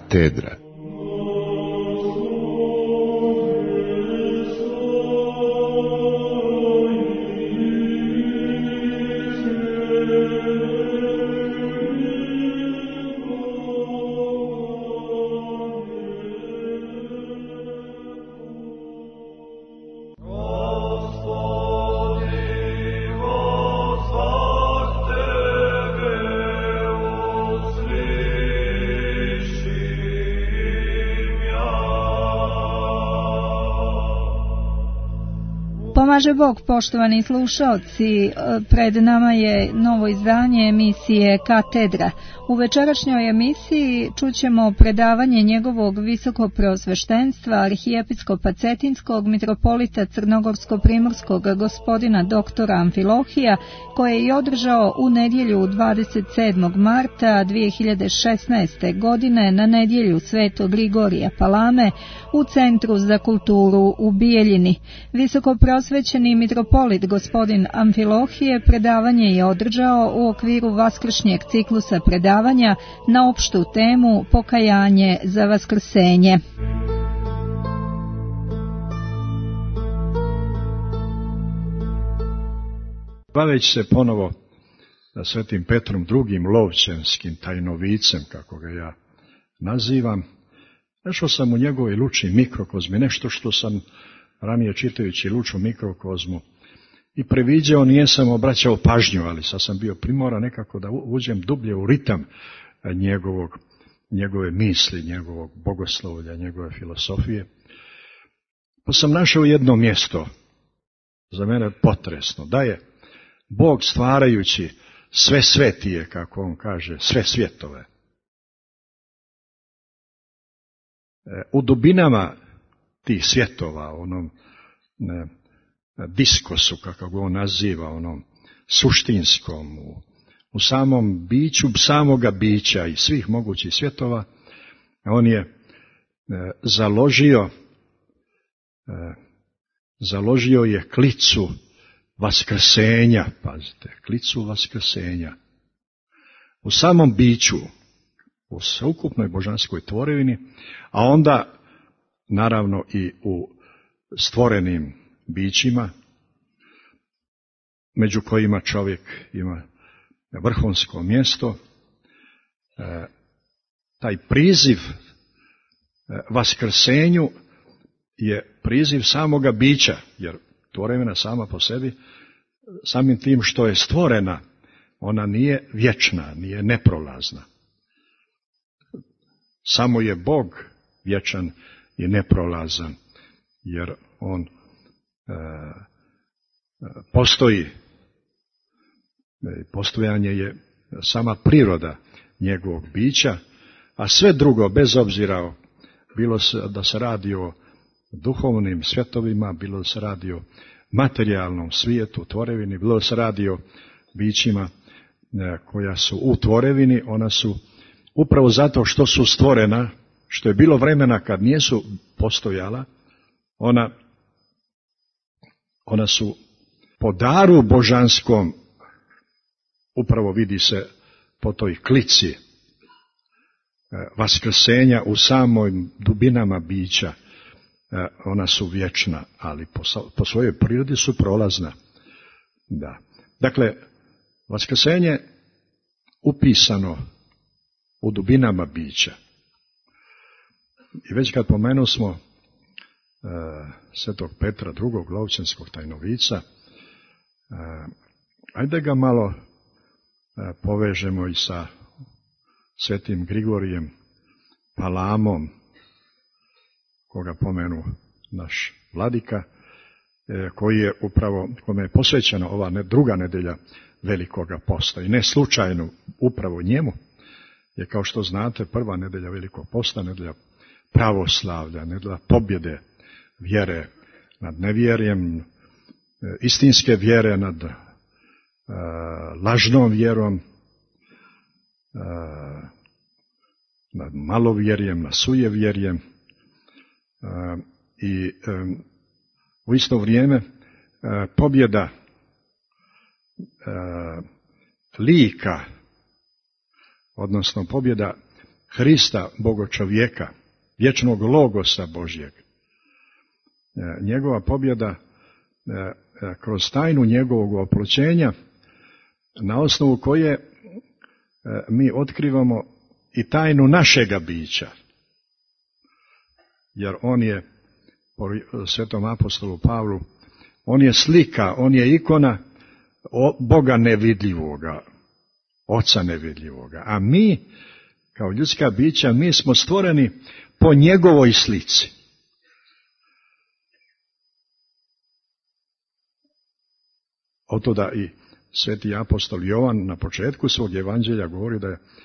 Katedra. Pomaže Bog, poštovani slušaoci, pred nama je novo izdanje emisije Katedra. U večerašnjoj emisiji čućemo predavanje njegovog visokopreosveštenstva arhijepiskopa Cetinskog mitropolita Crnogorsko-primorskog gospodina doktora Amfilohija, koje je održao u nedjelju 27. marta 2016. godine na nedjelju Svetog Grigorija Palame u Centru za kulturu u Bijeljini. Visokopreosvećeni mitropolit gospodin Amfilohije predavanje je održao u okviru vaskršnjeg ciklusa predavanja na opštu temu Pokajanje za vaskrsenje. Baveći se ponovo Svetim Petrom drugim lovčanskim tajnovicem, kako ga ja nazivam, našao sam u njegovoj luči mikrokozmi, nešto što sam ranije čitajući luču mikrokozmu i previđao, nijesam obraćao pažnju, ali sad sam bio primoran nekako da uđem dublje u ritam njegove misli, njegovog bogoslovlja, njegove filosofije. Pa sam našao jedno mjesto, za mene potresno, da je Bog stvarajući sve svetije, kako on kaže, sve svjetove, u dubinama tih svjetova, onom diskosu, kako ga on naziva, onom suštinskom, u samom biću samoga bića i svih mogućih svjetova, on je založio je klicu vaskrsenja, pazite, klicu vaskrsenja. U samom biću, u sveukupnoj božanskoj tvorevini, a onda naravno i u stvorenim bićima, među kojima čovjek ima vrhunsko mjesto, taj priziv vaskrsenju je priziv samoga bića, jer tvorevina sama po sebi, samim tim što je stvorena, ona nije vječna, nije neprolazna. Samo je Bog vječan i neprolazan, jer on postoji. Postojanje je sama priroda njegovog bića, a sve drugo, bez obzira bilo da se radi o duhovnim svjetovima, bilo da se radi o materijalnom svijetu, tvorevini, bilo da se radi o bićima koja su u tvorevini, ona su upravo zato što su stvorena, što je bilo vremena kad nijesu postojala, ona su po daru božanskom, upravo vidi se po toj klici vaskrsenja u samoj dubinama bića, ona su vječna, ali po svojoj prirodi su prolazna. Da. Dakle, vaskrsenje upisano u dubinama bića. I već kad pomenu smo Svetog Petra, drugog lovčanskog tajnovica, ajde ga malo povežemo i sa Svetim Grigorijem Palamom, koga pomenu naš vladika, koji je upravo, kome je posvećena ova druga nedelja Velikoga posta. I ne slučajno upravo njemu je, kao što znate, prva nedelja Velikog posta, nedelja pravoslavlja, nedelja pobjede vjere nad nevjerjem, istinske vjere nad lažnom vjerom, nad malovjerjem, nad sujevjerjem, i u isto vrijeme pobjeda lika, odnosno pobjeda Hrista, Bogočovjeka, vječnog logosa Božjeg. Njegova pobjeda kroz tajnu njegovog oploćenja, na osnovu koje mi otkrivamo i tajnu našega bića. Jer on je, po svetom apostolu Pavlu, on je slika, on je ikona Boga nevidljivoga, Oca nevidljivoga. A mi, kao ljudska bića, mi smo stvoreni po njegovoj slici. Otuda i sveti apostol Jovan na početku svog evanđelja govori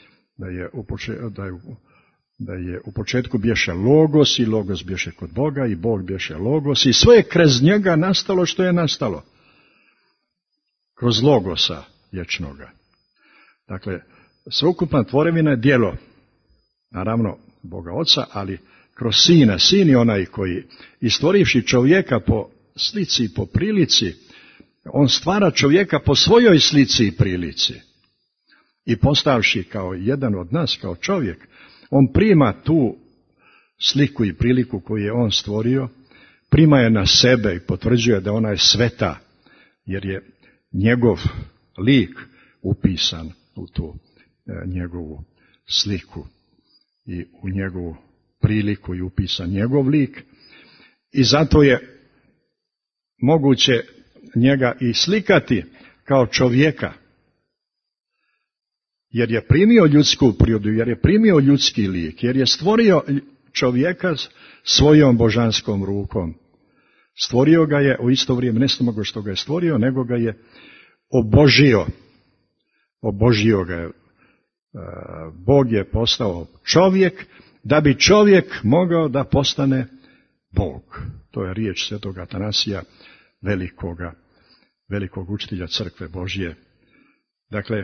da je u početku bješe logos i logos bješe kod Boga i Bog bješe logos i sve je kroz njega nastalo što je nastalo. Kroz logosa vječnoga. Dakle, sveukupna tvorevina je djelo, naravno, Boga Oca, ali kroz Sina. Sin je onaj koji, istvorivši čovjeka po slici i po prilici, on stvara čovjeka po svojoj slici i prilici. I postavši kao jedan od nas, kao čovjek, on prima tu sliku i priliku koju je on stvorio, prima je na sebe i potvrđuje da ona je sveta, jer je njegov lik upisan u tu njegovu sliku i u njegovu priliku i upisan njegov lik. I zato je moguće njega i slikati kao čovjeka, jer je primio ljudsku prirodu, jer je primio ljudski lik, jer je stvorio čovjeka svojom božanskom rukom. Stvorio ga je u isto vrijeme, ne samo što ga je stvorio, nego ga je obožio. Obožio ga je. Bog je postao čovjek, da bi čovjek mogao da postane Bog. To je riječ svetog Atanasija, velikog učitelja crkve Božje. Dakle,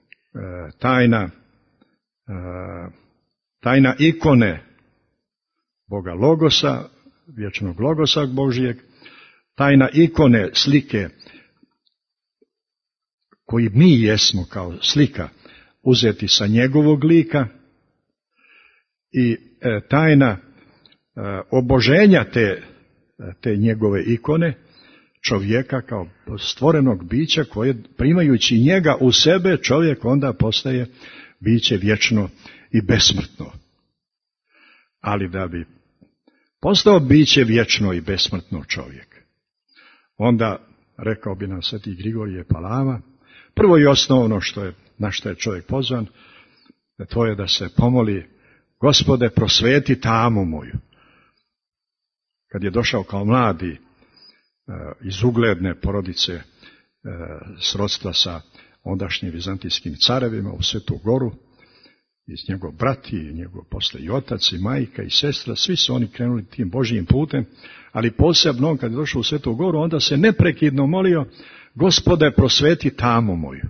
tajna ikone Boga Logosa, vječnog Logosa Božjeg, tajna ikone slike koji mi jesmo kao slika uzeti sa njegovog lika i tajna oboženja te njegove ikone, čovjeka kao stvorenog bića koje primajući njega u sebe, čovjek onda postaje biće vječno i besmrtno. Ali da bi postao biće vječno i besmrtno čovjek, onda, rekao bi nam sveti Grigorije Palama, prvo i osnovno na što je čovjek pozvan, to je da se pomoli: Gospode, prosveti tamu moju. Kad je došao kao mladi iz ugledne porodice srodstva sa ondašnjim vizantijskim carevima u Svetu Goru, iz njegov brat i njegov posle i otac i majka i sestra, svi su oni krenuli tim Božijim putem, ali posebno kad je došao u Svetu Goru, onda se neprekidno molio: Gospode, prosveti tamu moju.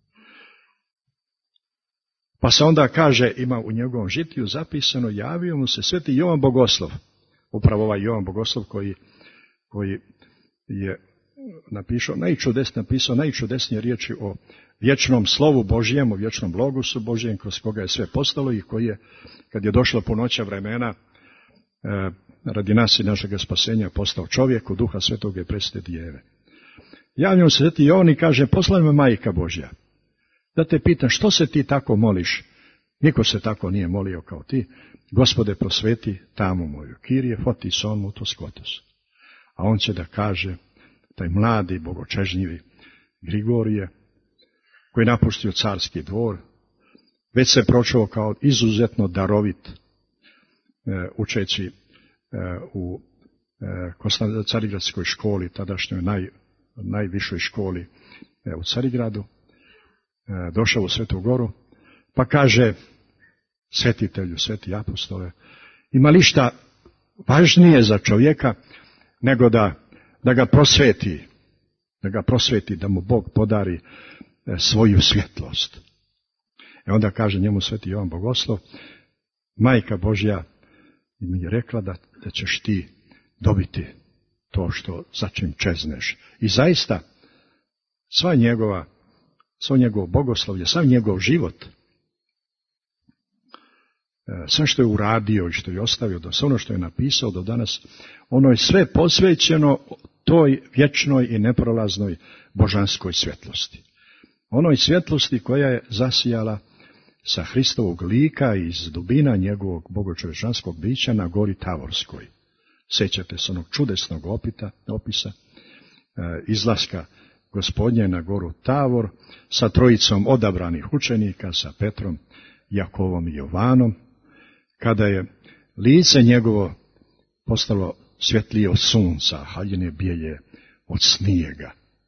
Pa se onda kaže, ima u njegovom žitiju zapisano, javio mu se sveti Jovan Bogoslov, upravo ovaj Jovan Bogoslov koji je napisao najčudesnije riječi o vječnom slovu Božjem, o vječnom logosu Božjem, kroz koga je sve postalo i koji je, kad je došlo punoća vremena, radi nas i našega spasenja postao čovjek u Duha Svetoga i presvete Djeve. Javljamo se sveti Jovan i kaže: poslala me majka Božja da te pitam, što se ti tako moliš? Niko se tako nije molio kao ti. Gospode, prosveti tamu moju. Kirije foti son mutos kotos. A on će da kaže, taj mladi, bogočežnjivi Grigorije, koji napustio carski dvor, već se pročuo kao izuzetno darovit, učeći u Carigradskoj školi, tadašnjoj najvišoj školi u Carigradu, došao u Svetu Goru, pa kaže svetitelju, sveti apostole, ima li šta važnije za čovjeka nego da ga prosveti, da mu Bog podari svoju svjetlost. Onda kaže njemu sveti Jovan Bogoslov: majka Božja mi je rekla da ćeš ti dobiti to za čim čezneš. I zaista, svo njegovo bogoslovlje, sav njegov život sve što je uradio i što je ostavio, sve ono što je napisao do danas, ono je sve posvećeno toj vječnoj i neprolaznoj božanskoj svjetlosti. Onoj svjetlosti koja je zasijala sa Hristovog lika iz dubina njegovog bogočovječanskog bića na gori Tavorskoj. Sjećate se onog čudesnog opisa izlaska Gospodnje na goru Tavor sa trojicom odabranih učenika, sa Petrom, Jakovom i Jovanom, kada je lice njegovo postalo svjetlije od sunca, haljine bijelje od snijega.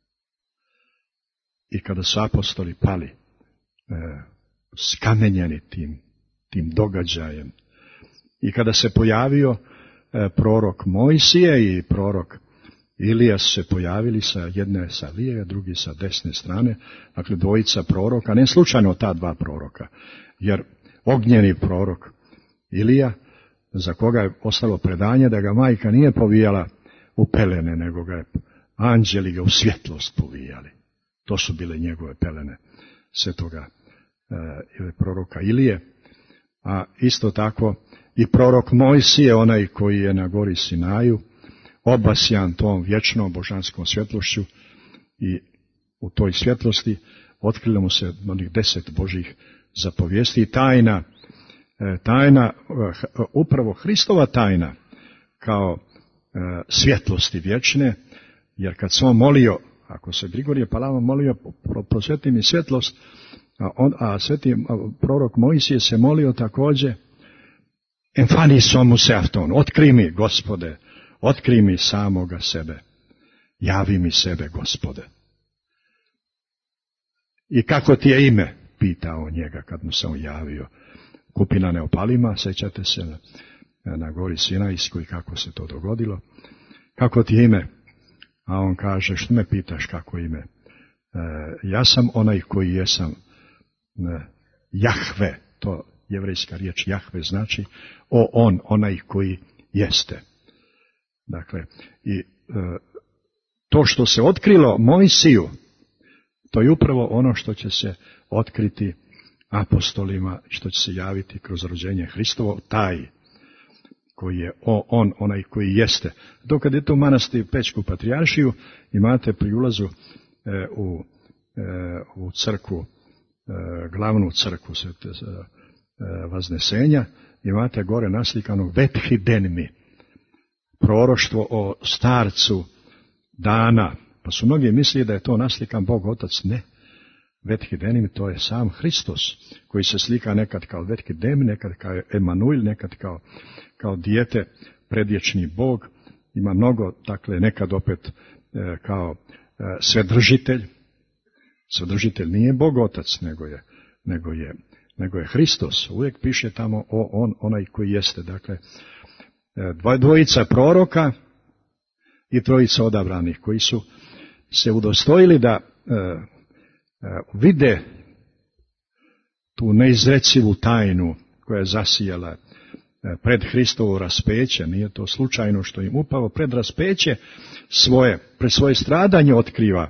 I kada su apostoli pali, skamenjeni tim događajem, i kada se pojavio prorok Mojsije i prorok Ilija su se pojavili jedne sa lijeve, drugi sa desne strane, dakle dvojica proroka, ne slučajno ta dva proroka, jer ognjeni prorok Ilija, za koga je ostalo predanje da ga majka nije povijala u pelene, nego ga je anđeli ga u svjetlost povijali. To su bile njegove pelene, svetoga proroka Ilije, a isto tako i prorok Mojsije, onaj koji je na gori Sinaju, obasjan tom vječnom božanskom svjetlošću, i u toj svjetlosti otkrilo mu se onih 10 Božih zapovijesti i tajna, upravo Hristova tajna kao svjetlosti vječne, jer kad se on molio, ako se Grigorije Palama molio, prosvjetli mi svjetlost, a sveti prorok Mojsije se molio također, enfanisomu se afton, otkri mi, Gospode, otkri mi samoga sebe, javi mi sebe, Gospode. I kako ti je ime? Pitao njega kad mu se on javio. Kupina neopalima, sećate se na gori Sinajskoj kako se to dogodilo. Kako ti je ime? A on kaže, što me pitaš kako ime? Ja sam onaj koji jesam. Jahve, to jevrejska riječ Jahve znači onaj koji jeste. Dakle, i to što se otkrilo Mojsiju, to je upravo ono što će se otkriti apostolima, što će se javiti kroz rođenje Hristovo, taj koji je onaj koji jeste. Dok kad je to manastir Pećku patrijaršiju, imate pri ulazu u crkvu, glavnu crkvu Vaznesenja, imate gore naslikano Vethidenmi, proroštvo o starcu dana. Pa su mnogi mislili da je to naslikan Bog Otac. Ne. Vethidenmi, to je sam Hristos, koji se slika nekad kao Vethidenmi, nekad kao Emanuil, nekad kao dijete, predvječni Bog. Ima mnogo, dakle, nekad opet kao svedržitelj. Svedržitelj nije Bog Otac, nego je Hristos. Uvijek piše tamo onaj koji jeste. Dakle, dvojica proroka i trojica odabranih koji su se udostojili da vide tu neizrecivu tajnu koja je zasijala pred Hristovo raspeće. Nije to slučajno što im upalo pred raspeće pred svoje stradanje otkriva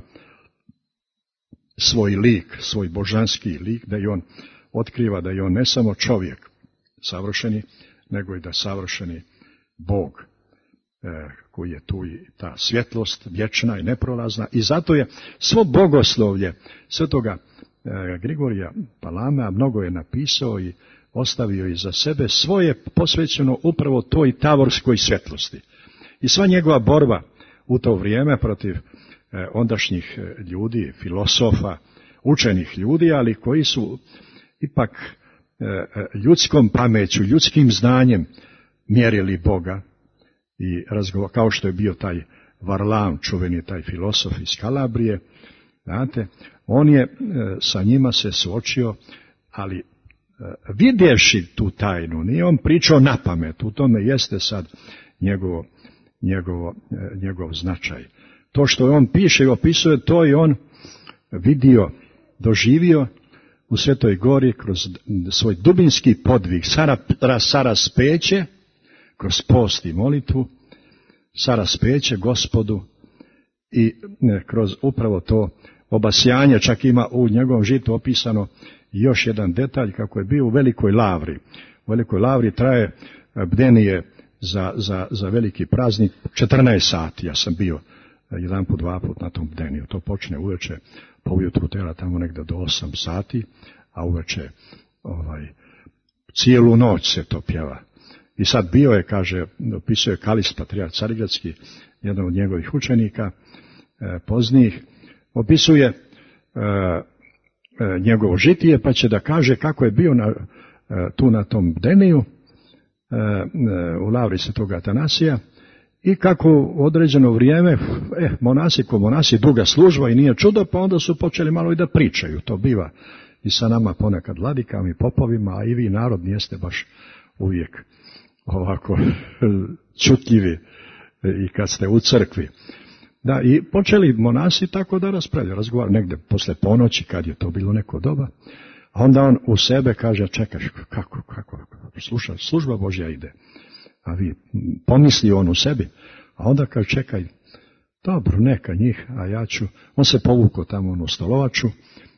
svoj lik, svoj božanski lik, da je on otkriva da je on ne samo čovjek savršeni, nego i da savršeni Bog, koji je tu i ta svjetlost vječna i neprolazna. I zato je svo bogoslovlje svetoga Grigorija Palama mnogo je napisao i ostavio iza sebe, svoje posvećeno upravo toj tavorskoj svjetlosti. I sva njegova borba u to vrijeme protiv ondašnjih ljudi, filosofa, učenih ljudi, ali koji su ipak ljudskom pameću, ljudskim znanjem mjerili Boga, i kao što je bio taj Varlam, čuveni taj filosof iz Kalabrije, znate, on je sa njima se suočio, ali vidjevši tu tajnu, nije on pričao na pamet, u tome jeste sad njegov značaj. To što on piše i opisuje, to je on vidio, doživio u Svetoj Gori kroz svoj dubinski podvig, sa raspeće, kroz post i molitvu, sa raspeće Gospodu i kroz upravo to obasjanje. Čak ima u njegovom žitu opisano još jedan detalj kako je bio u Velikoj Lavri. Velikoj lavri traje bdenije za veliki praznik 14 sati. Ja sam bio jedan put, dva put na tom bdeniju. To počne uveče, pa ujutru tera tamo negdje do 8 sati, a uveče cijelu noć se to pjeva. I sad bio je, kaže, opisuje Kalis patrijarh Carigradski, jedan od njegovih učenika, poznijih, opisuje njegovo žitije, pa će da kaže kako je bio tu na tom bdeniju, u lavri Svetoga Atanasija, i kako određeno vrijeme, monasi, duga služba i nije čudo, pa onda su počeli malo i da pričaju. To biva i sa nama ponekad vladikama i popovima, a i vi narod nijeste baš uvijek ovako čutljivi i kad ste u crkvi. Da, i počeli monasi tako da raspravljaju, razgovaraju negdje posle ponoći, kad je to bilo neko doba, a onda on u sebe kaže, čekaj, kako, služba Božja ide. A vi, pomisli on u sebi, a onda kaže, čekaj, dobro, neka njih, a ja ću, on se povukao tamo u stolovaču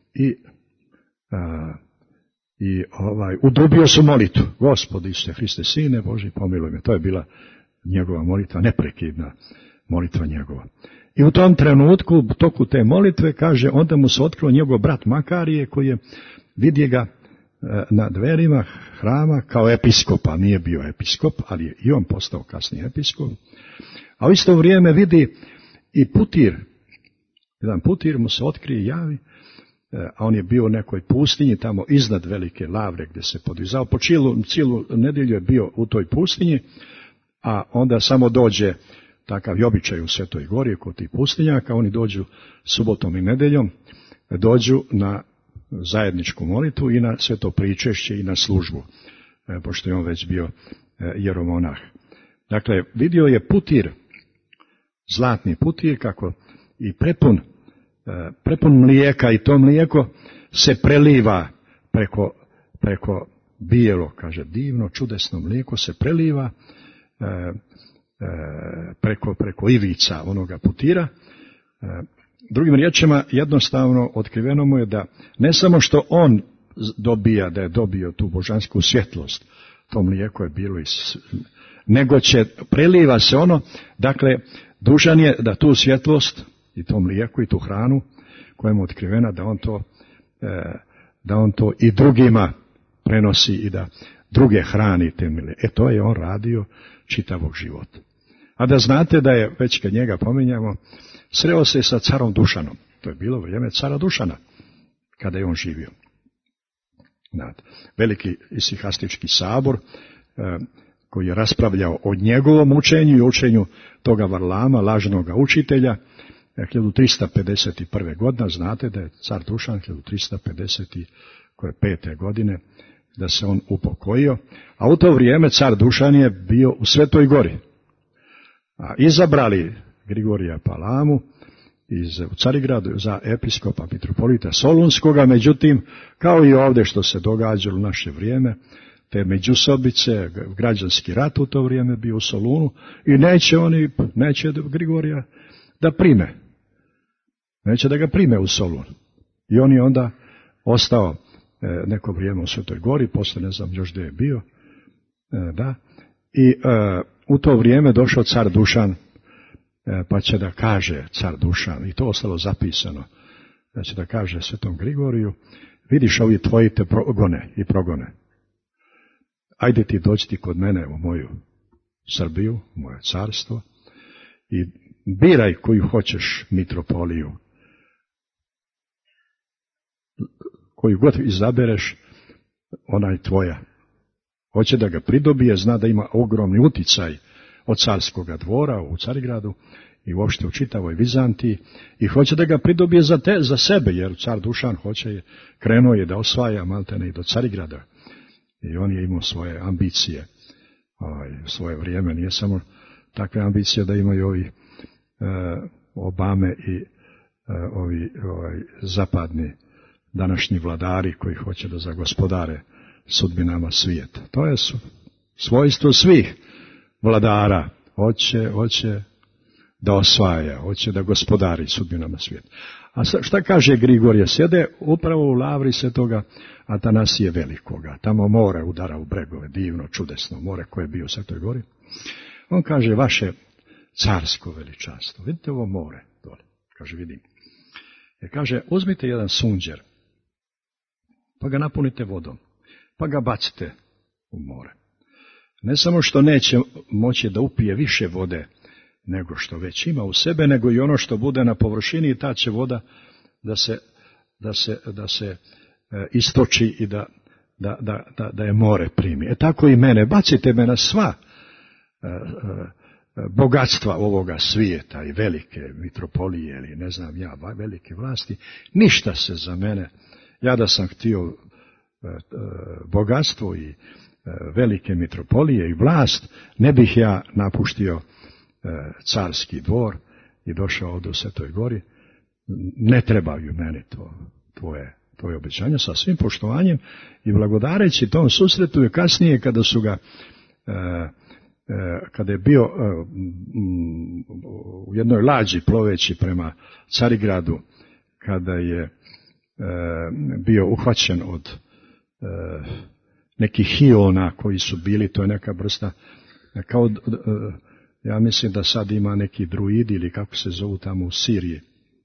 i udubio su molitvu. Gospodi Isuse Hriste, Sine Božji, pomiluj me. To je bila njegova molitva, neprekidna molitva njegova. I u tom trenutku, u toku te molitve, kaže, onda mu se otkrio njegov brat Makarije, koji je vidio ga na dverima hrama kao episkopa. Nije bio episkop, ali je i on postao kasnije episkop. A u isto vrijeme vidi i putir. Jedan putir mu se otkrije i javi, a on je bio u nekoj pustinji tamo iznad velike lavre gdje se podvizao. Po cijelu nedjelju je bio u toj pustinji, a onda samo dođe takav je običaj u Svetoj Gori kod tih pustinjaka, oni dođu subotom i nedjeljom, dođu na zajedničku molitvu i na sveto pričešće i na službu, pošto je on već bio jeromonah. Dakle, vidio je putir, zlatni putir, kako i prepun mlijeka, i to mlijeko se preliva preko bijelo, kaže, divno, čudesno mlijeko se preliva preko ivica onoga putira. Drugim riječima, jednostavno otkriveno mu je da ne samo što on dobija, da je dobio tu božansku svjetlost, to mlijeko je bilo nego preliva se ono, dakle, dužan je da tu svjetlost i to mlijeko i tu hranu koja mu je otkrivena, da on to i drugima prenosi i da druge hrani te mlijeko. To je on radio čitavog života. A da znate da je, već kad njega pominjamo, sreo se sa carom Dušanom. To je bilo vrijeme cara Dušana, kada je on živio. Veliki isihastički sabor, koji je raspravljao o njegovom učenju i učenju toga Varlama, lažnoga učitelja, 1351. godine, znate da je car Dušan 1355. godine, da se on upokojio, a u to vrijeme car Dušan je bio u Svetoj Gori. A izabrali Grigorija Palamu u Carigradu za episkopa mitropolita Solunskoga, međutim, kao i ovdje što se događalo u naše vrijeme, te međusobice, građanski rat u to vrijeme bio u Solunu i neće Grigorija da prime. Neće da ga prime u Solun. I on je onda ostao neko vrijeme u Svetoj Gori, poslije ne znam još gdje je bio, i u to vrijeme došao car Dušan, pa će da kaže car Dušan, i to ostalo zapisano, da će da kaže Svetom Grigoriju, vidiš ovi tvoji te progone. Ajde ti doći ti kod mene u moju Srbiju, u moje carstvo, i biraj koju hoćeš mitropoliju. Koju god izabereš, ona je tvoja. Hoće da ga pridobije, zna da ima ogromni uticaj od carskoga dvora u Carigradu i uopšte u čitavoj Vizantiji, i hoće da ga pridobije za sebe, jer car Dušan krenuo je da osvaja maltene i do Carigrada. I on je imao svoje ambicije, svoje vrijeme, nije samo takve ambicije da imaju ovi Obame i ovi zapadni današnji vladari koji hoće da zagospodare sudbinama svijeta. To je svojstvo svih vladara. Hoće da osvaja, hoće da gospodari sudbinama svijeta. A šta kaže Grigorije? Sjede upravo u lavri svetoga Atanasije Velikoga. Tamo more udara u bregove, divno, čudesno more koje je bio u Svetoj Gori. On kaže, vaše carsko veličanstvo, vidite ovo more dole? Kaže, vidim. Kaže, uzmite jedan sunđer, pa ga napunite vodom, pa ga bacite u more. Ne samo što neće moći da upije više vode nego što već ima u sebe, nego i ono što bude na površini, i ta će voda da se istoči i da je more primi. Tako i mene, bacite me na sva bogatstva ovoga svijeta i velike mitropolije ili ne znam ja, velike vlasti, ništa se za mene, ja da sam htio bogatstvo i velike mitropolije i vlast, ne bih ja napuštio carski dvor i došao ovdje u Svetoj Gori. Ne trebaju meni tvoje obećanja, sa svim poštovanjem i blagodareći tom susretu i kasnije kada su ga kada je bio u jednoj lađi ploveći prema Carigradu, kada je bio uhvaćen od nekih hiona koji su bili, to je neka vrsta, kao, ja mislim da sad ima neki druidi ili kako se zovu tamo u Siriji.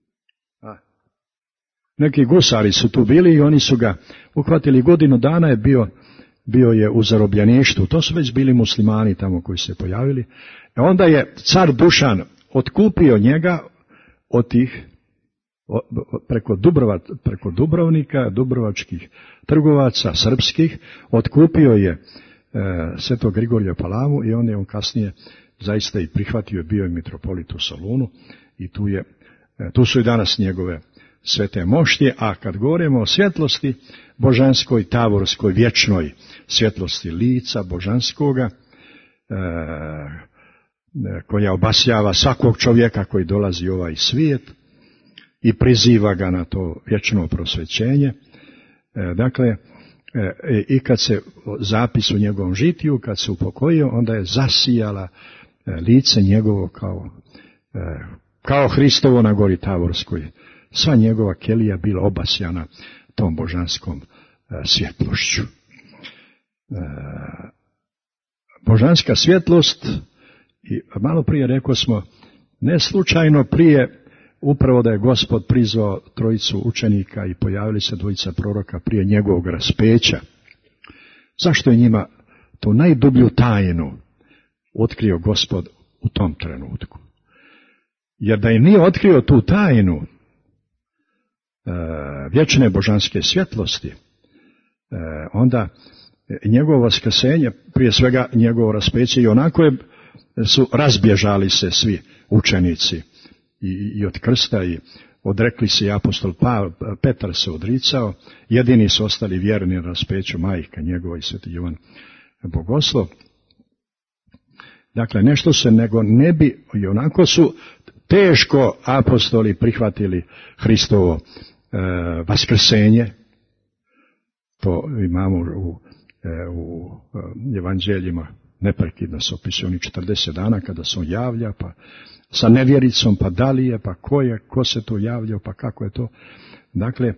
Neki gusari su tu bili i oni su ga uhvatili, godinu dana je bio je u zarobljeništvu. To su već bili muslimani tamo koji se pojavili. Onda je car Dušan otkupio njega od tih, preko Dubrovnika, dubrovačkih trgovaca, srpskih, otkupio je svetog Grigorija Palamu i onda je on kasnije zaista i prihvatio, bio je mitropolit u Solunu i tu su i danas njegove svete moštije, a kad govorimo o svjetlosti božanskoj, tavorskoj, vječnoj svjetlosti lica božanskoga, koja obasjava svakog čovjeka koji dolazi u ovaj svijet i priziva ga na to vječno prosvećenje. Dakle, i kad se zapis u njegovom žitiju, kad se upokojio, onda je zasijala lice njegovo kao Hristovo na gori Tavorskoj. Sva njegova kelija bila obasjana tom božanskom svjetlošću. Božanska svjetlost, i malo prije rekao smo, ne slučajno prije, upravo da je Gospod prizvao trojicu učenika i pojavili se dvojica proroka prije njegovog raspeća. Zašto je njima tu najdublju tajnu otkrio Gospod u tom trenutku? Jer da im nije otkrio tu tajnu vječne božanske svjetlosti, onda njegovo vaskrsenje, prije svega njegovo raspeće, i onako su razbježali se svi učenici i od krsta, i odrekli se, i apostol Petar se odricao, jedini su ostali vjerni na raspeću majka njegova i sveti Jovan Bogoslov. Dakle, nešto se nego ne bi, i onako su teško apostoli prihvatili Hristovo vaskrsenje. To imamo u evanđeljima, neprekidno se opisuje oni 40 dana kada se on javlja, pa sa nevjericom, pa da li je, pa ko se to javljao, pa kako je to. Dakle,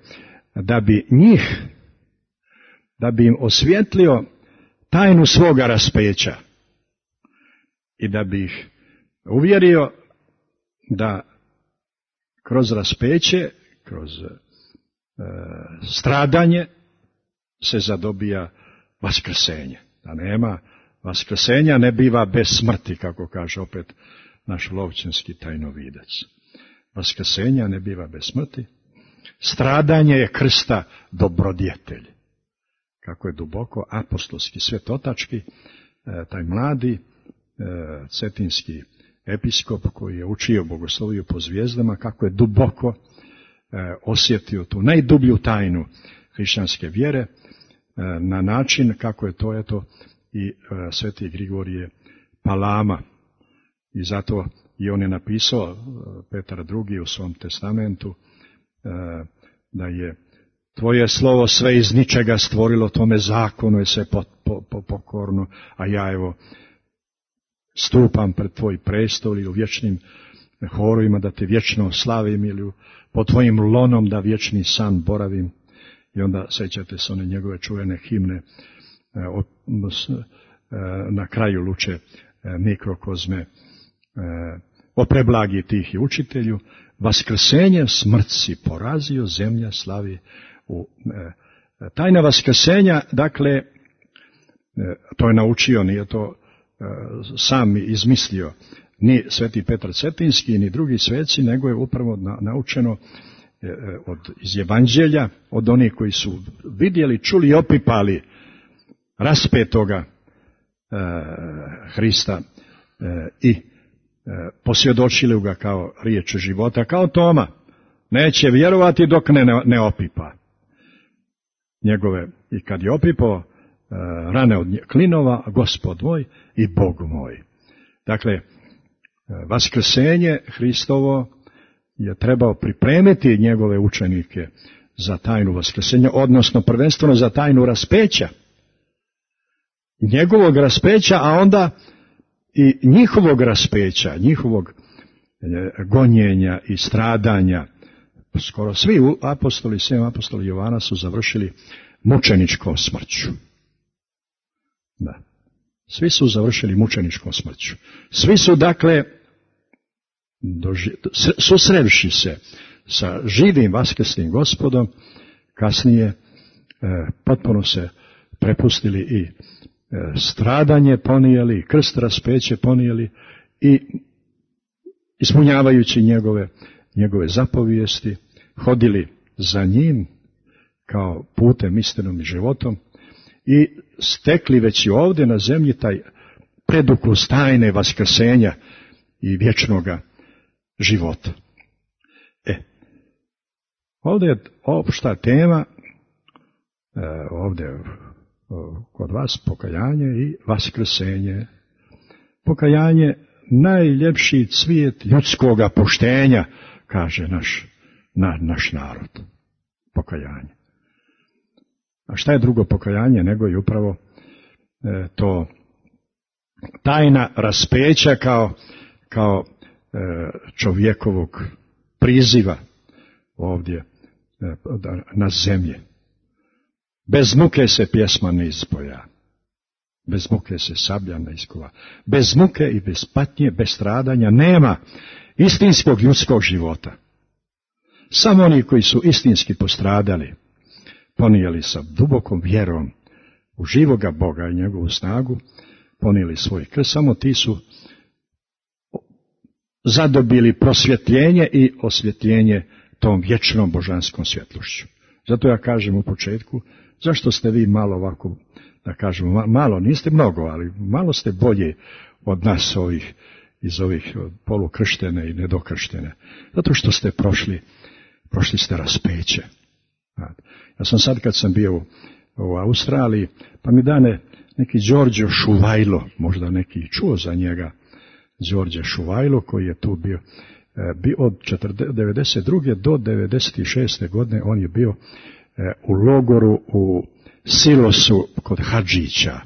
da bi im osvjetlio tajnu svoga raspeća i da bi ih uvjerio da kroz raspeće, kroz stradanje se zadobija vaskrsenje. Da nema vaskrsenja, ne biva bez smrti, kako kaže opet naš lovčanski tajnovidac. Vaskrsenja ne biva bez smrti. Stradanje je krsta dobrodjetelj. Kako je duboko apostolski svetotački, taj mladi cetinski episkop koji je učio bogosloviju po zvijezdama, kako je duboko osjetio tu najdublju tajnu hrišćanske vjere, na način kako je to eto i sveti Grigorije Palama. I zato i on je napisao, Petar II. U svom testamentu, da je tvoje slovo sve iz ničega stvorilo, tome zakonu je sve pokorno, a ja evo stupam pred tvoj prestol i u vječnim horovima da te vječno slavim ili pod tvojim lonom da vječni san boravim. I onda sećate se one njegove čuvene himne na kraju luče mikrokozme. O preblagi tih i učitelju, vaskrsenje smrt si porazio, zemlja slavi. Tajna vaskrsenja, dakle, to je naučio, nije to sam izmislio ni sveti Petar Cetinski, ni drugi sveci, nego je upravo naučeno iz evanđelja, od onih koji su vidjeli, čuli i opipali raspetoga Hrista i posvjedočili ga kao riječ života, kao Toma. Neće vjerovati dok ne opipa njegove. I kad je opipao rane od klinova, Gospod moj i Bog moj. Dakle, vaskrsenje Hristovo je trebao pripremiti njegove učenike za tajnu vaskrsenja, odnosno prvenstveno za tajnu raspeća. Njegovog raspeća, a onda i njihovog raspeća, njihovog gonjenja i stradanja. Skoro svi apostoli, 7 apostoli Jovana su završili mučeničkom smrću. Da. Svi su završili mučeničkom smrću. Svi su, dakle, susrevši se sa živim vaskrslim Gospodom, kasnije potpuno se prepustili i stradanje ponijeli, krst raspeće ponijeli i ispunjavajući njegove zapovijesti, hodili za njim kao putem, istinom i životom i stekli već i ovdje na zemlji taj predukus tajne vaskrsenja i vječnoga života. Ovdje je opšta tema, ovdje kod vas pokajanje i vaskrsenje. Pokajanje najljepši cvijet ljudskoga poštenja, kaže naš narod. Pokajanje. A šta je drugo pokajanje nego i upravo to tajna raspeća kao čovjekovog priziva ovdje na zemlji. Bez muke se pjesma ne izboja. Bez muke se sablja ne iskova. Bez muke i bez patnje, bez stradanja nema istinskog ljudskog života. Samo oni koji su istinski postradali, ponijeli sa dubokom vjerom u živoga Boga i njegovu snagu, ponijeli svoj krst, samo ti su zadobili prosvjetljenje i osvjetljenje tom vječnom božanskom svjetlošću. Zato ja kažem u početku, zašto ste vi malo ovako, da kažemo, malo, niste mnogo, ali malo ste bolji od nas iz ovih polukrštene i nedokrštene. Zato što ste prošli ste raspeće. Ja sam sad kad sam bio u Australiji, pa mi dane neki Đorđe Šuvajlo, možda neki čuo za njega, Đorđe Šuvajlo koji je tu bio od 1992. do 1996. godine, on je bio u logoru u Silosu kod Hadžića.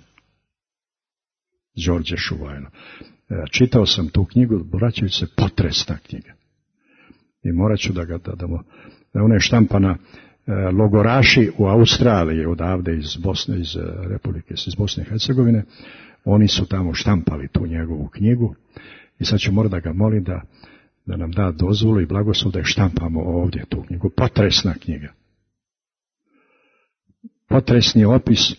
Đorđe Šuvajlo. Čitao sam tu knjigu, vraćajući se, potresna knjiga. I morat ću da ona je štampana logoraši u Australiji, odavde iz Republike, iz Bosne i Hercegovine, oni su tamo štampali tu njegovu knjigu i sad ću morati da ga molim da nam da dozvolu i blagoslov da je štampamo ovdje tu knjigu. Potresna knjiga. Potresni opis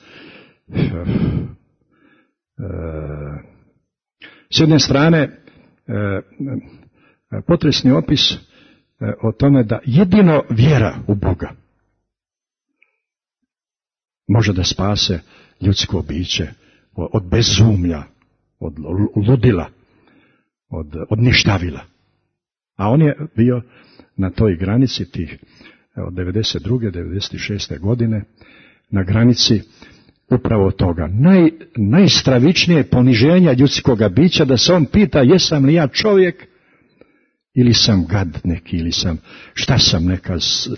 s jedne strane potresni opis o tome da jedino vjera u Boga može da spase ljudsko biće od bezumlja, od ludila, od ništavila. A on je bio na toj granici tih od 92. 96. godine, na granici upravo toga. Najstravičnije poniženja ljudskoga bića, da se on pita jesam li ja čovjek ili sam gad neki, ili sam, šta sam neka,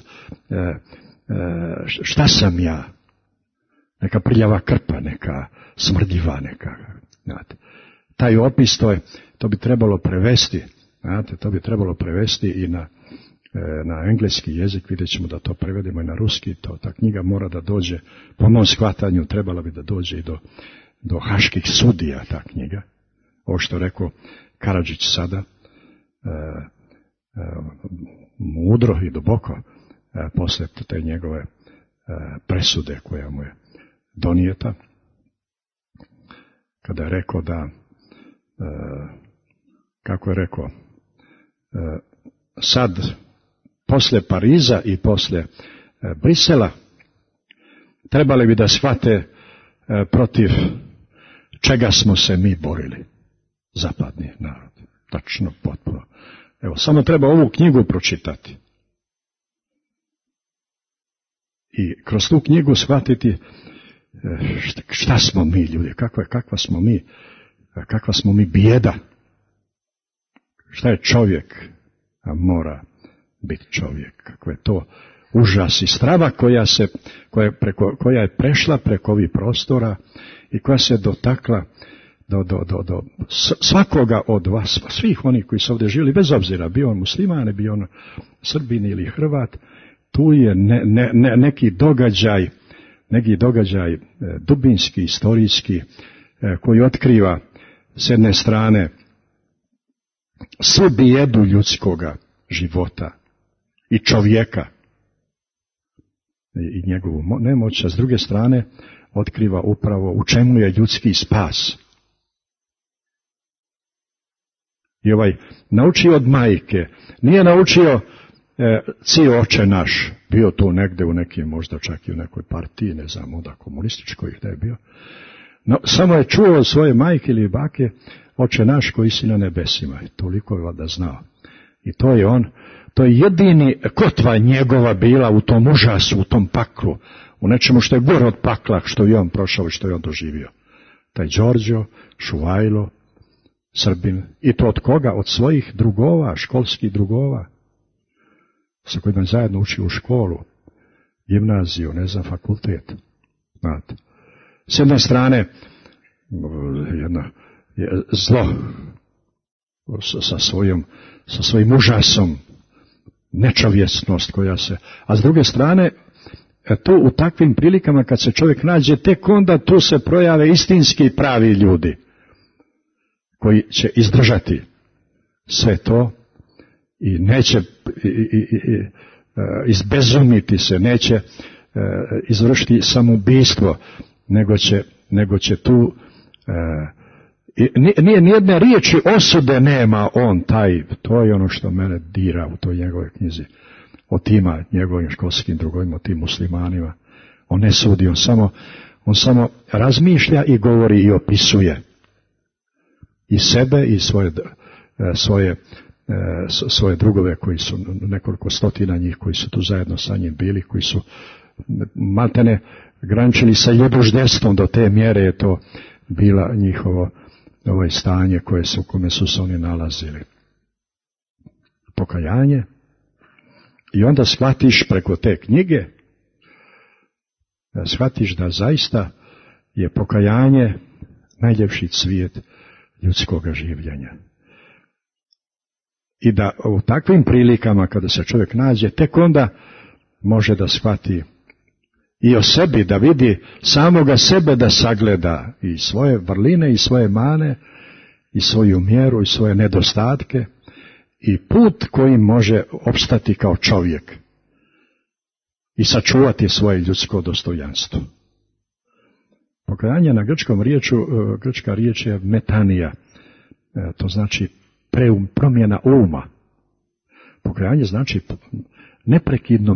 šta sam ja? Neka prljava krpa, neka smrdljiva, neka. Znate. Taj opis, to bi trebalo prevesti Znate, to bi trebalo prevesti i na engleski jezik, vidjet ćemo da to prevedemo i na ruski, ta knjiga mora da dođe, po mom shvatanju trebala bi da dođe i do haških sudija ta knjiga. Ovo što rekao Karadžić sada, mudro i duboko, posle te njegove presude koja mu je donijeta, kada je rekao da, kako je rekao, sad, posle Pariza i posle Brisela, trebali bi da shvate protiv čega smo se mi borili, zapadni narod. Tačno, potpuno. Evo, samo treba ovu knjigu pročitati. I kroz tu knjigu shvatiti šta smo mi ljudi, kakva smo mi bijeda. Šta je čovjek, a mora biti čovjek. Kako je to užas i strava koja je prešla preko ovih prostora i koja se dotakla do svakoga od vas, svih onih koji su ovdje žili, bez obzira bio on musliman, bio on Srbin ili Hrvat, tu je neki događaj dubinski, istorijski, koji otkriva s jedne strane svu bijedu ljudskoga života i čovjeka i njegovu nemoć, a s druge strane otkriva upravo u čemu je ljudski spas. I naučio od majke, nije naučio ci oče naš, bio tu negde u nekim, možda čak i u nekoj partiji, ne znam, onda komunističkoj gdje je bio, no, samo je čuo od svoje majke ili bake, oče naš koji si na nebesima, toliko je valjda znao. I to je on, to je jedini kotva njegova bila u tom užasu, u tom paklu, u nečemu što je gore od pakla, što je on prošao i što je on doživio. Taj Đorđo, Šuvajlo, Srbin, i to od koga? Od svojih drugova, školskih drugova, sa kojima zajedno uči u školu, gimnaziju, ne znam, fakultet. Znate. S jedne strane, zlo sa svojim užasom, nečovječnost koja se, a s druge strane, tu u takvim prilikama kad se čovjek nađe, tek onda tu se projave istinski pravi ljudi, koji će izdržati sve to i neće izbezumiti se, neće izvršiti samoubistvo, nego će tu nijedne riječi osude nema on taj, to je ono što mene dira u toj njegove knjizi, o tima njegovim školskim drugovima, o tim muslimanima. On ne sudi, on samo razmišlja i govori i opisuje i sebe i svoje drugove koji su nekoliko stotina njih koji su tu zajedno sa njim bili, koji su maltene graničili sa ljudožderstvom, do te mjere je to bila njihovo stanje u kome su se oni nalazili. Pokajanje. I onda shvatiš preko te knjige, shvatiš da zaista je pokajanje najljepši cvijet ljudskoga življenja. I da u takvim prilikama kada se čovjek nađe, tek onda može da shvati i o sebi, da vidi samoga sebe, da sagleda i svoje vrline i svoje mane i svoju mjeru i svoje nedostatke i put kojim može opstati kao čovjek i sačuvati svoje ljudsko dostojanstvo. Pokajanje na grčka riječ je metanija, to znači promjena uma. Pokajanje znači neprekidno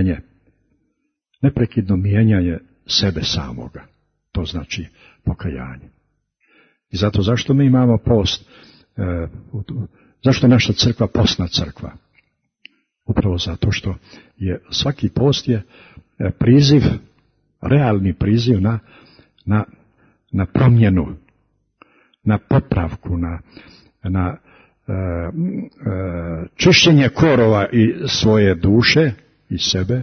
mijenjanje sebe samoga. To znači pokajanje. I zato zašto mi imamo post? Zašto je naša crkva postna crkva? Upravo zato što je svaki post je priziv, realni priziv na promjenu, na popravku, na čišćenje korova i svoje duše i sebe,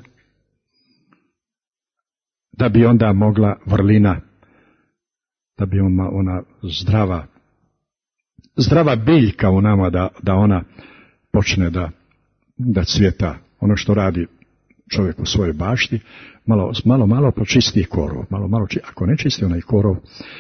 da bi onda mogla vrlina, da bi ona zdrava zdrava biljka u nama da ona počne da cvjeta. Ono što radi čovjek u svojoj bašti, malo pročisti korov, ako ne čisti onaj korov,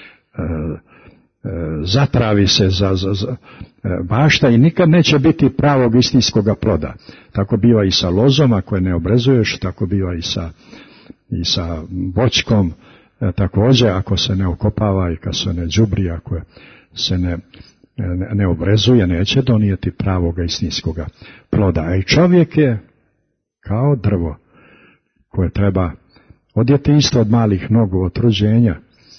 zatravi se za bašta i nikad neće biti pravog istinskoga ploda. Tako biva i sa lozom, ako je ne obrezuješ, tako biva i sa voćkom, također ako se ne okopava i kad se ne đubri, ako se ne obrezuje, neće donijeti pravoga istinskoga ploda. A i čovjek je kao drvo koje treba odjeti isto od malih nogu, od rođenja,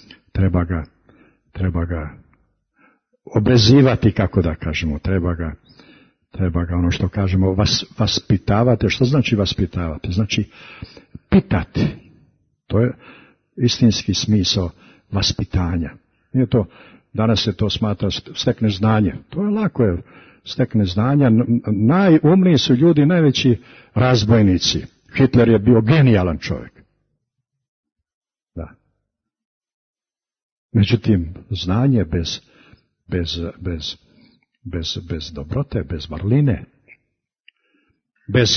treba ga obrezivati, kako da kažemo, treba ga ono što kažemo vaspitavati. Što znači vaspitavati? Znači pitati. To je istinski smisao vaspitanja. Nije to, danas se to smatra stekne znanje. To je lako, je stekne znanja. Najumniji su ljudi, najveći razbojnici. Hitler je bio genijalan čovjek. Da. Međutim, znanje bez dobrote, bez vrline, bez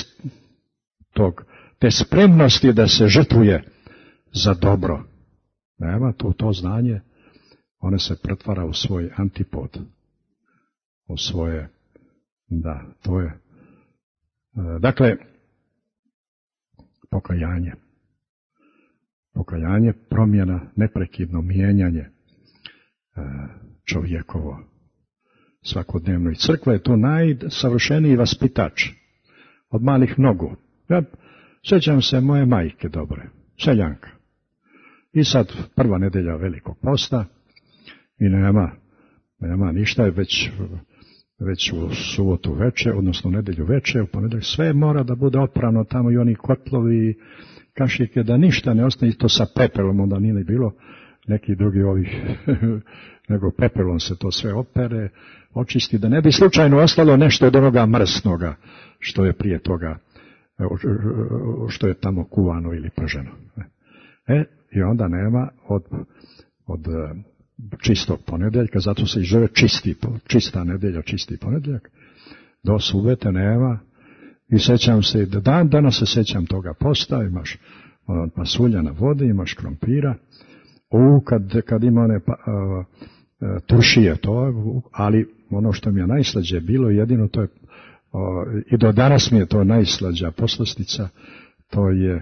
te spremnosti da se žrtvuje za dobro, nema to znanje, ono se pretvara u svoj antipod, u svoje, da, to je, dakle, pokajanje, promjena, neprekidno mijenjanje čovjekovo svakodnevno. I crkva je to najsavršeniji vaspitač od malih nogu. Ja sjećam se moje majke dobre, seljanka. I sad prva nedjelja Velikog posta i nema ništa, već u subotu veče, odnosno u nedjelju veče, u ponedjeljak sve mora da bude oprano tamo i oni kotlovi, kašike, da ništa ne ostane, to sa pepelom, onda nije bilo neki drugi ovih, nego pepelom se to sve opere, očisti, da ne bi slučajno ostalo nešto od onoga mrsnoga, što je prije toga, što je tamo kuvano ili prženo. I onda nema od čistog ponedjeljka, zato se i zove čista nedjelja, čisti ponedjeljak, do subete nema. I sjećam se, danas se sjećam toga posta, imaš pasulja na vodi, imaš krompira, kad ima one turšije to, ali ono što mi je najslađe bilo, jedino to je, i do danas mi je to najslađa poslastica, to je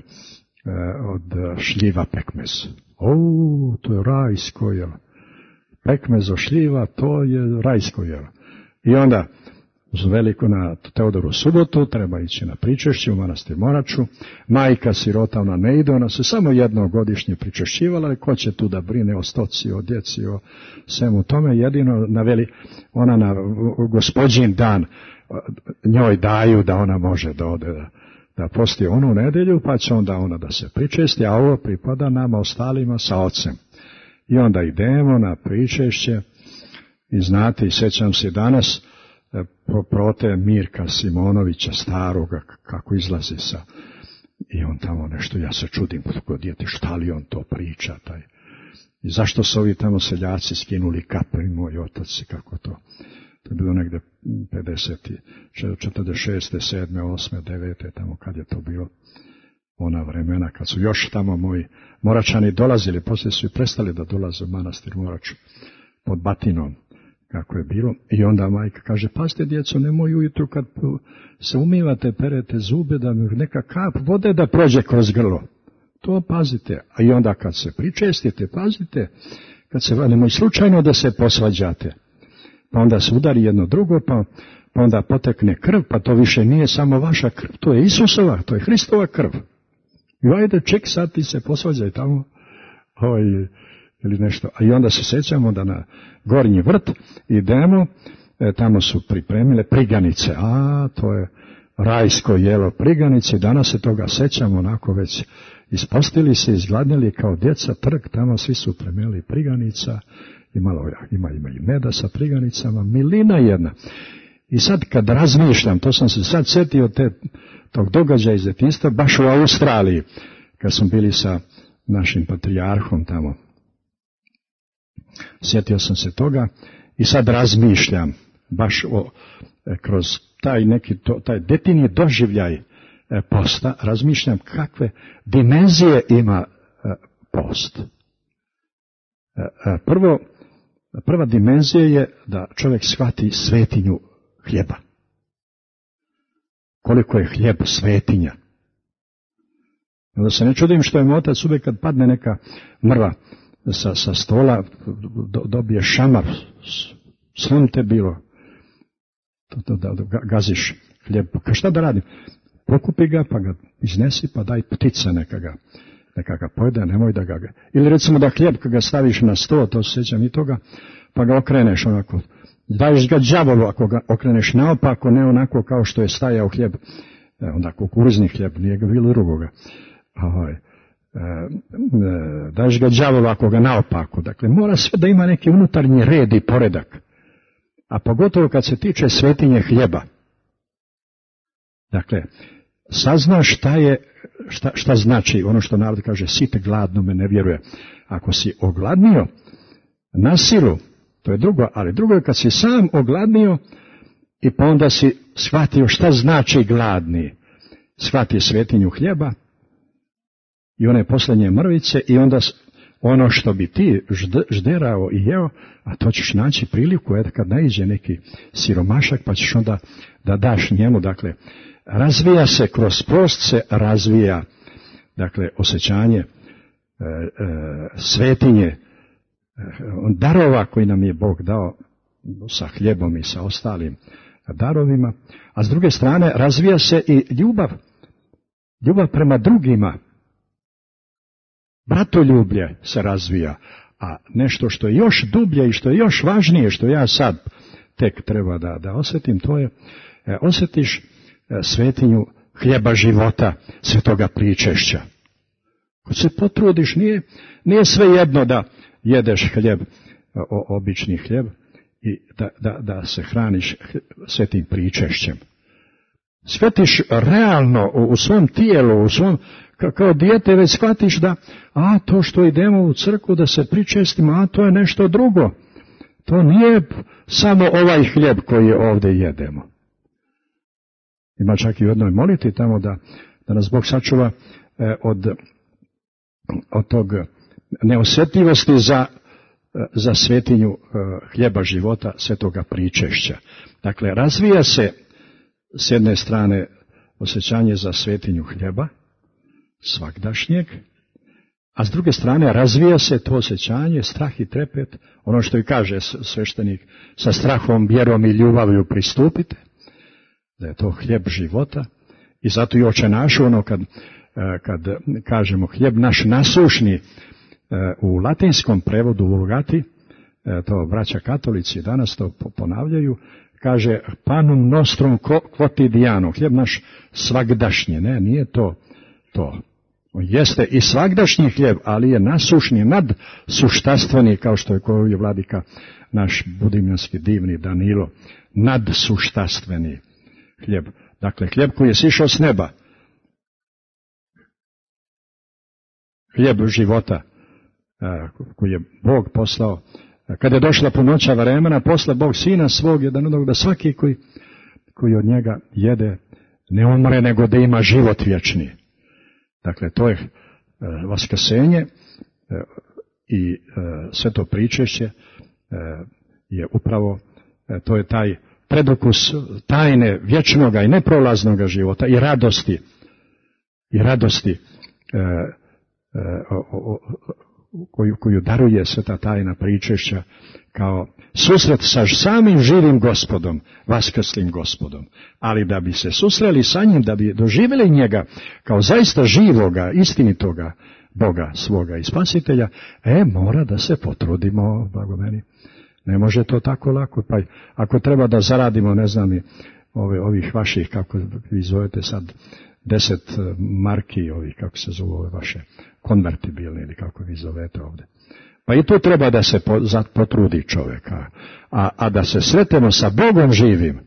od šljiva pekmez. To je rajsko jelo. Pekmez od šljiva, to je rajsko jelo. I onda, uz veliko na Teodoru subotu, treba ići na pričešće u manastir Moraču. Majka sirota, ona ne ide, ona se samo jednom godišnje pričešćivala, ali ko će tu da brine o stoci, o djeci, o svemu tome, jedino ona na Gospođin dan njoj daju da ona može da ode da posti onu nedjelju, pa će onda ona da se pričesti, a ovo pripada nama ostalima sa ocem. I onda idemo na pričešće i znate, i sjećam se danas prote Mirka Simonovića staroga, kako izlazi i on tamo nešto, ja se čudim kod dijete, šta li on to priča, i zašto su ovi tamo seljaci skinuli kape, i moj otac, kako to je bilo negde 50, 46, 7, 8, 9, tamo kad je to bilo, ona vremena, kad su još tamo moji Moračani dolazili, poslije su i prestali da dolaze u manastir Morač pod batinom, kako je bilo. I onda majka kaže, pazite djeco, nemoj ujutru kad se umivate, perete zube, da neka kap vode da prođe kroz grlo. To pazite. A i onda kad se pričestite, pazite, kad se nemoj slučajno da se posvađate. Pa onda se udari jedno drugo, pa onda potekne krv, pa to više nije samo vaša krv, to je Isusova, to je Hristova krv. I ajde, ček, sad ti se posvađaj tamo, ili nešto. A i onda se sjećamo da na Gornji vrt idemo, tamo su pripremile priganice, to je rajsko jelo priganice, danas se toga sjećamo, onako već ispostili se, izgladnili kao djeca, trg, tamo svi su premjeli priganica, ima i meda sa priganicama, milina jedna. I sad kad razmišljam, to sam se sad sjetio tog događaja iz djetinjstva, baš u Australiji, kad smo bili sa našim patrijarhom tamo. Sjetio sam se toga I sad razmišljam baš kroz taj detaljni doživljaj posta, razmišljam kakve dimenzije ima post. Prva dimenzija je da čovjek shvati svetinju hljeba. Koliko je hljeb svetinja. Onda se ne čudim što je moj otac uvijek kad padne neka mrva sa stola, dobije šamar, sram te bilo, da gaziš hljeb. Šta da radim? Pokupi ga, pa ga iznesi, pa daj ptica neka ga pojede, nemoj da ga... Ili recimo da hljeb kad ga staviš na sto, to se sjećam i toga, pa ga okreneš onako. Daješ ga đavolu ako ga okreneš naopako, ne onako kao što je stajao hljeb, onda kukuruzni hljeb, nije ga bilo drugoga. Daješ ga đavolu ako ga naopako. Dakle, mora sve da ima neki unutarnji red i poredak. A pogotovo kad se tiče svetinje hljeba. Dakle, saznaš šta znači ono što narod kaže sit gladnome ne vjeruje. Ako si ogladnio na silu, to je drugo, ali drugo je kad si sam ogladnio i pa onda si shvatio šta znači gladni. Shvatio svetinju hljeba i one posljednje mrvice i onda ono što bi ti žderao i jeo, a to ćeš naći priliku kad naiđe neki siromašak pa ćeš onda da daš njemu. Dakle, razvija se kroz post, se razvija dakle osjećanje svetinje darova koji nam je Bog dao sa hljebom i sa ostalim darovima, a s druge strane razvija se i ljubav prema drugima. Bratoljublje se razvija, a nešto što je još dublje i što je još važnije, što ja sad tek treba da osjetim, to je osjetiš svetinju hljeba života, svetoga pričešća. Kad se potrudiš, nije sve jedno da jedeš hljeb, obični hljeb, i da se hraniš svetim pričešćem. Svetiš realno u svom tijelu, u svom, kao dijete već shvatiš da, to što idemo u crkvu da se pričestimo, to je nešto drugo. To nije samo ovaj hljeb koji ovdje jedemo. Ima čak i u jednoj molitvi tamo da nas Bog sačuva od tog neosjetljivosti za svetinju hljeba života, svetoga pričešća. Dakle, razvija se s jedne strane osjećanje za svetinju hljeba, svagdašnjeg, a s druge strane razvija se to osjećanje, strah i trepet, ono što i kaže sveštenik, sa strahom, vjerom i ljubavlju pristupite, da je to hljeb života, i zato i Oče naš, ono kad kažemo hljeb naš nasušni, u latinskom prevodu Vulgati, to braća katolici danas to ponavljaju, kaže panum nostrum quotidiano, hljeb naš svagdašnji, ne, nije to. Jeste i svagdašnji hljeb, ali je nasušni, nadsuštastveni, kao što je koji vladika naš budimljanski divni Danilo, nadsuštastveni hljeb. Dakle, hljeb koji je sišao s neba, hljeb života, koji je Bog poslao. Kada je došla punoća vremena, posla Bog Sina svog jednoga, da svaki koji od njega jede ne umre, nego da ima život vječni. Dakle, to je vaskrsenje i sve to pričešće je upravo, to je taj predokus tajne vječnoga i neprolaznoga života i radosti koju daruje sveta tajna pričešća kao susret sa samim živim Gospodom, vaskrslim Gospodom. Ali da bi se susreli sa njim, da bi doživjeli njega kao zaista živoga, istinitoga Boga svoga i spasitelja, mora da se potrudimo, blago meni. Ne može to tako lako, pa ako treba da zaradimo, ne znam, ovih vaših, kako vi zovete sad, 10 marki, kako se zove ove vaše, konvertibilne ili kako vi zovete ovdje. Pa i tu treba da se potrudi čovjeka, a da se sretemo sa Bogom živim.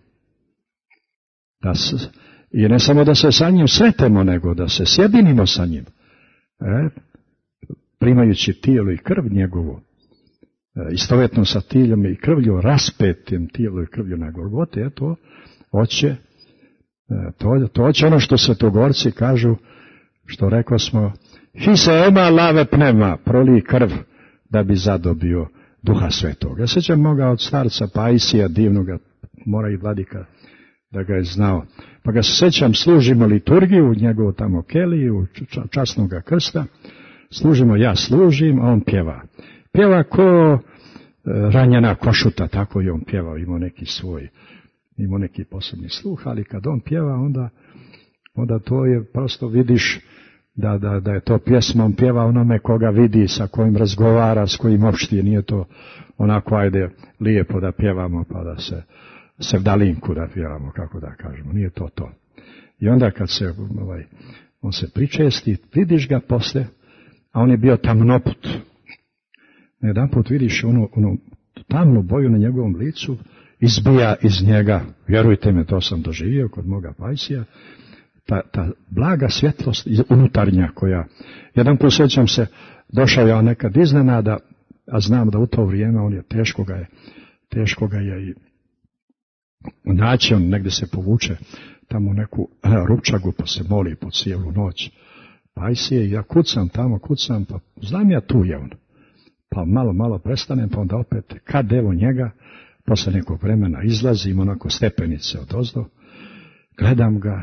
I ne samo da se sa njim sretemo, nego da se sjedinimo sa njim. Primajući tijelo i krv njegovu, istovjetno sa tiljom i krvlju, raspetim tijelu i krvlju na Golgoti, eto, hoće, to hoće ono što svetogorci kažu, što rekao smo, hise ema lave pnema, prolij krv da bi zadobio Duha Svetoga. Ja sjećam moga od starca Paisija, divnoga, mora i vladika da ga je znao. Pa ga se sjećam, služimo liturgiju, njegovu tamo keliju, časnoga krsta, ja služim, a on pjeva. Pjeva ko ranjena košuta, tako je on pjevao, imao neki posebni sluh, ali kad on pjeva, onda to je, prosto vidiš da je to pjesma, on pjeva onome koga vidi, sa kojim razgovara, s kojim opšti, nije to onako, ajde, lijepo da pjevamo, pa da se sevdalinku da pjevamo, kako da kažemo, nije to. I onda kad se, on se pričesti, vidiš ga posle, a on je bio tamnoput. Jedan put vidiš onu tamnu boju na njegovom licu, izbija iz njega, vjerujte me, to sam doživio kod moga Paisija, ta blaga svjetlost unutarnja koja, jedan put sjećam se, došao je on nekad iznenada, a znam da u to vrijeme on je, teško ga je i naći, on negdje se povuče tamo u neku rupčagu pa se moli po cijelu noć. Paisije, i ja kucam, pa znam ja tu je on. Pa malo prestanem, pa onda opet, kad evo njega, posle nekog vremena izlazim, onako stepenice odozdo, gledam ga,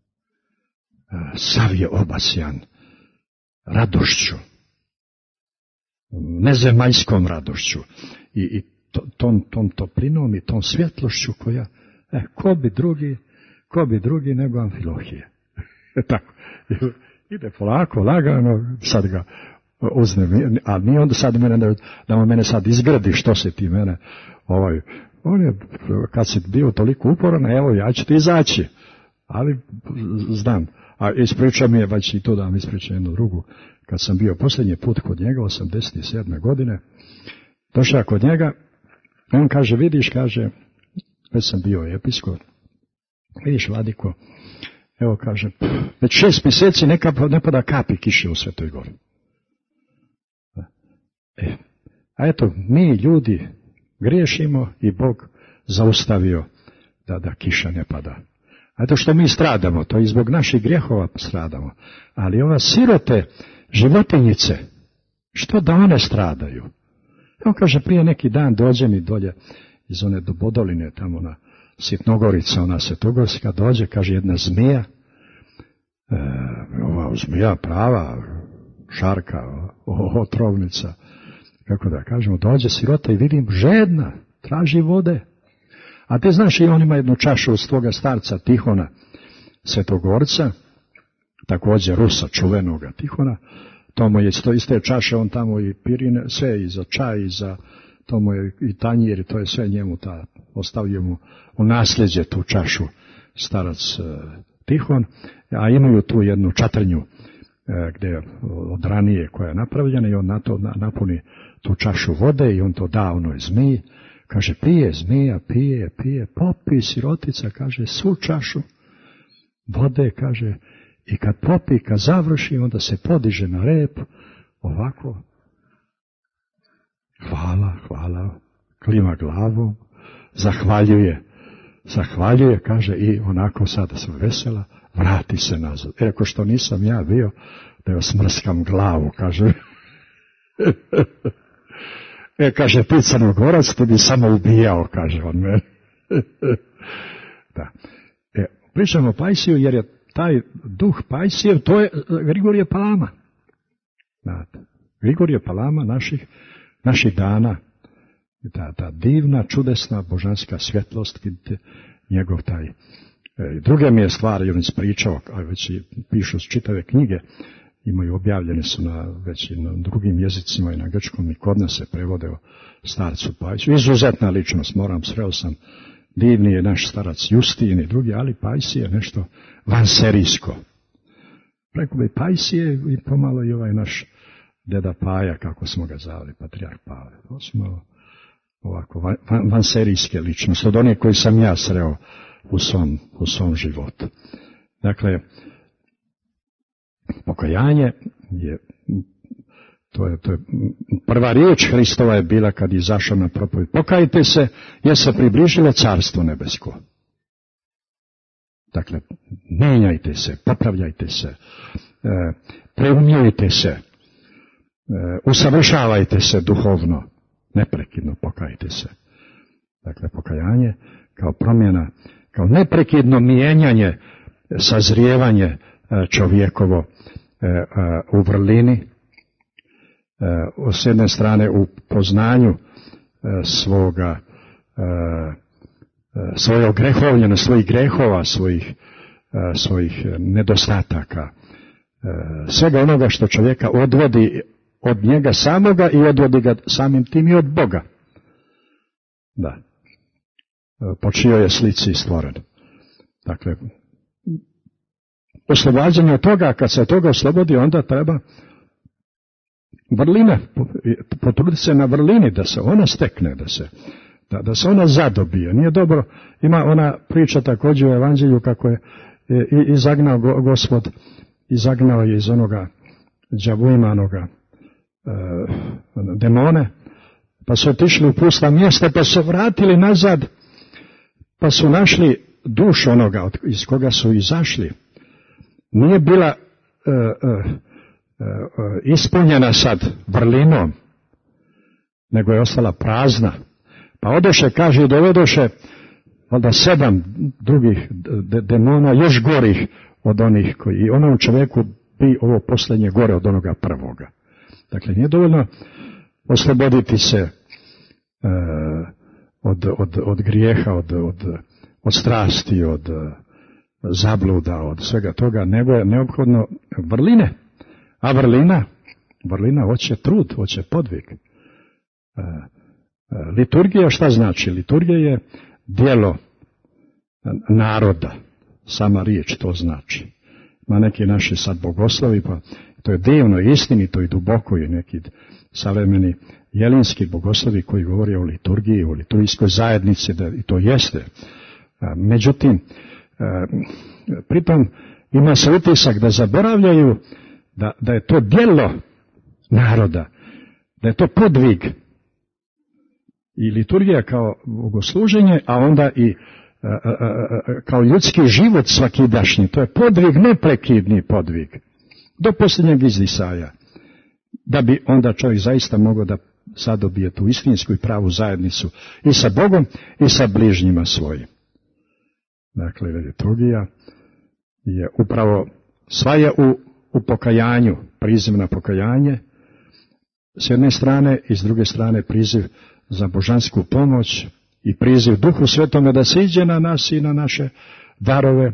sav je obasjan radošću, nezemaljskom radošću i tom toplinom i tom svjetlošću koja, ko bi drugi nego Amfilohije. Tako, ide polako, lagano, sad ga uzme, a nije onda sad mene sad izgradi, što se ti mene, on je, kad si bio toliko uporan, evo ja ću ti izaći, ali znam, a ispriča mi je, već i to da vam ispričam jednu drugu, kad sam bio posljednji put kod njega, 87. godine, došao kod njega, on kaže, vidiš, kaže, već sam bio episkop, vidiš, vladiko, evo kaže, već 6 mjeseci ne pada kapi kiše u Svetoj Gori. A eto, mi ljudi griješimo i Bog zaustavio da kiša ne pada. A eto što mi stradamo, to i zbog naših grijehova stradamo. Ali ova sirote životinjice, što da one stradaju? Evo kaže, prije neki dan dođe mi dolje iz one do Bodoline, tamo na Sitnogorica, ona Svetogorska, dođe, kaže, jedna zmija, ova zmija prava, šarka, otrovnica, kako da kažemo, dođe sirota i vidim, žedna, traži vode. A te znaš, i on ima jednu čašu od svoga starca Tihona, Svetogorca, također Rusa, čuvenoga Tihona, to mu je iz te čaše, on tamo i pirine, sve i za čaj, i za, to mu je i tanjir, i to je sve njemu, ostavio mu u nasljeđe tu čašu starac Tihon, a imaju tu jednu čatrnju, gdje od ranije koja je napravljena, i on na to napuni tu čašu vode i on to da onoj zmiji, kaže, pije zmija, pije, popi sirotica, kaže, svu čašu vode, kaže, i kad popi, kad završi, onda se podiže na rep, ovako, hvala, klima glavom, zahvaljuje, kaže, i onako sada su vesela, vrati se nazad. Rekao, što nisam ja bio, da joj smrskam glavu, kaže. Kaže, ti Crnogorac, ti bi samo ubijao, kaže on mene. Da. Pričamo o Paisiju, jer je taj duh Paisijev, to je Grigorije Palama. Grigorije Palama naših dana, ta divna, čudesna, božanska svjetlost, vidite, njegov taj. Druge mi je stvari on ispričao, a već i pišu čitave knjige, imaju, objavljene su već i na drugim jezicima i na grčkom, i kod nas se prevode o starcu Paisiju. Izuzetna ličnost, sreo sam, divni je naš starac Justin i drugi, ali Paisije je nešto vanserijsko. Preko bi Paisije i pomalo i ovaj naš deda Paja, kako smo ga zvali, patrijarh Pavle. To su malo ovako vanserijske ličnosti, od onih koji sam ja sreo u svom životu. Dakle, pokajanje je To je prva riječ Hristova je bila kad je izašao na propovijed. Pokajte se, jer se približilo carstvo nebesko. Dakle, mijenjajte se, popravljajte se, preumljajte se, usavršavajte se duhovno, neprekidno pokajte se. Dakle, pokajanje kao promjena, kao neprekidno mijenjanje, sazrijevanje čovjekovo u vrlini, s jedne strane u poznanju svoje ogrehovljene, svojih grehova, svojih nedostataka, svega onoga što čovjeka odvodi od njega samoga i odvodi ga samim tim i od Boga. Da. Po čijoj je slici stvoren. Dakle, oslobađanje od toga, kad se toga oslobodi, onda treba vrlina, potruditi se na vrlini, da se ona stekne, da se ona zadobije. Nije dobro, ima ona priča također u Evanđelju kako je izagnao Gospod, izagnao je iz onoga đavujmanoga demone, pa su otišli u pusta mjesta, pa su vratili nazad, pa su našli dušu onoga iz koga su izašli. Nije bila ispunjena sad vrlinom, nego je ostala prazna. Pa odoše, kaže, dovedoše valjda 7 drugih demona, još gorih od onih koji, i ono u čovjeku bi ovo posljednje gore od onoga prvoga. Dakle, nije dovoljno osloboditi se od grijeha, od strasti, od zabluda, od svega toga, nego je neophodno vrline. A vrlina hoće trud, hoće podvig. Liturgija šta znači? Liturgija je djelo naroda. Sama riječ to znači. Ima neki naši sad bogoslovi, pa to je divno, istinito i duboko, i neki savremeni jelinski bogoslovi koji govore o liturgiji, o liturgijskoj zajednici, da i to jeste. Međutim, pritom ima se utisak da zaboravljaju da je to djelo naroda, da je to podvig i liturgija kao bogosluženje, a onda i kao ljudski život svakidašnji. To je podvig, neprekidni podvig, do posljednjeg izdisaja, da bi onda čovjek zaista mogao da zadobije tu istinsku i pravu zajednicu i sa Bogom i sa bližnjima svojim. Dakle, liturgija je upravo, sva je u pokajanju, priziv na pokajanje, s jedne strane, i s druge strane priziv za božansku pomoć i priziv Duhu Svetome da se iđe na nas i na naše darove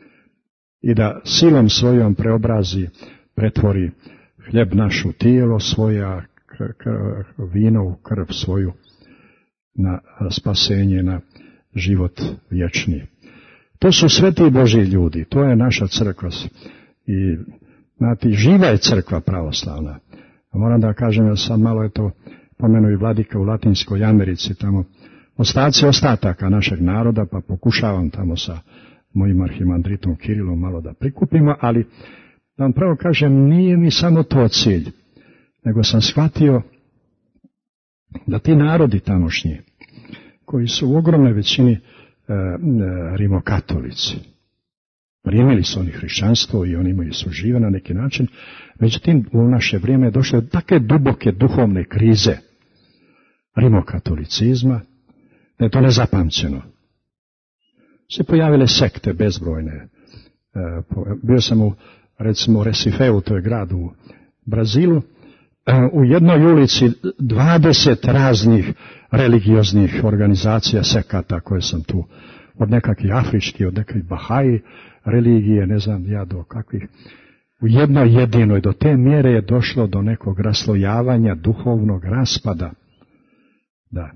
i da silom svojom preobrazi, pretvori hljeb naš u tijelo svoje, vino u krv svoju, na spasenje, na život vječni. To su sveti Božji ljudi, to je naša crkva. I znate, živa je crkva pravoslavna. A moram da kažem, ja sam malo pomenuo i vladika u Latinskoj Americi, tamo ostaci ostataka našeg naroda, pa pokušavam tamo sa mojim arhimandritom Kirilom malo da prikupimo, ali da vam pravo kažem, nije mi samo to cilj, nego sam shvatio da ti narodi tamošnji, koji su u ogromnoj većini rimokatolici, primili su oni hrišćanstvo i oni imaju sužive na neki način, međutim u naše vrijeme je došlo do takve duboke duhovne krize rimokatolicizma, da je to nezapamćeno. Se pojavile sekte bezbrojne. Bio sam recimo u Recifeu, to je grad u Brazilu, u jednoj ulici 20 raznih religioznih organizacija, sekata koje sam tu, od nekakvih afričkih, od nekakvih Bahaji religije, ne znam ja do kakvih, u jednoj jedinoj, do te mjere je došlo do nekog raslojavanja, duhovnog raspada. Da.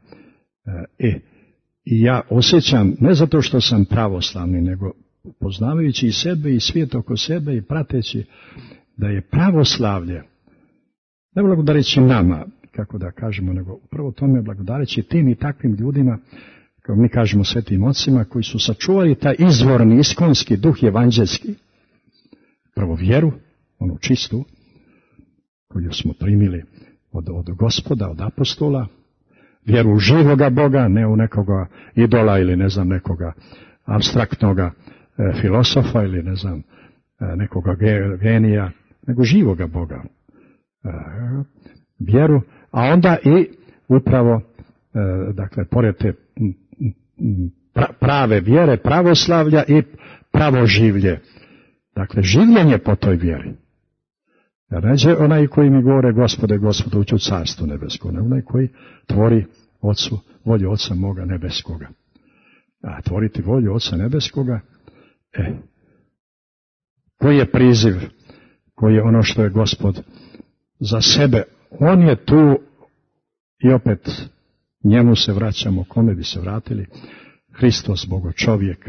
I ja osjećam, ne zato što sam pravoslavni, nego poznavajući i sebe i svijet oko sebe i prateći da je pravoslavlje, ne blagodareći nama, kako da kažemo, nego upravo tome blagodareći tim i takvim ljudima, kao mi kažemo svetim ocima, koji su sačuvali taj izvorni, iskonski duh evanđelski, prvo vjeru, onu čistu, koju smo primili od Gospoda, od apostola, vjeru u živoga Boga, ne u nekoga idola ili ne znam nekoga apstraktnoga filosofa ili ne znam nekoga genija, nego živoga Boga. Vjeru, a onda i upravo, dakle, pored te prave vjere, pravoslavlja i pravoživlje. Dakle, življenje po toj vjeri. Jer neće onaj koji mi govore Gospode, Gospode, ući u carstvo nebesko, ne onaj koji tvori volju Oca moga nebeskoga. A tvoriti volju Oca nebeskoga, koji je priziv, koji je ono što je Gospod za sebe. On je tu i opet njemu se vraćamo, kome bi se vratili? Hristos, Bogo čovjek.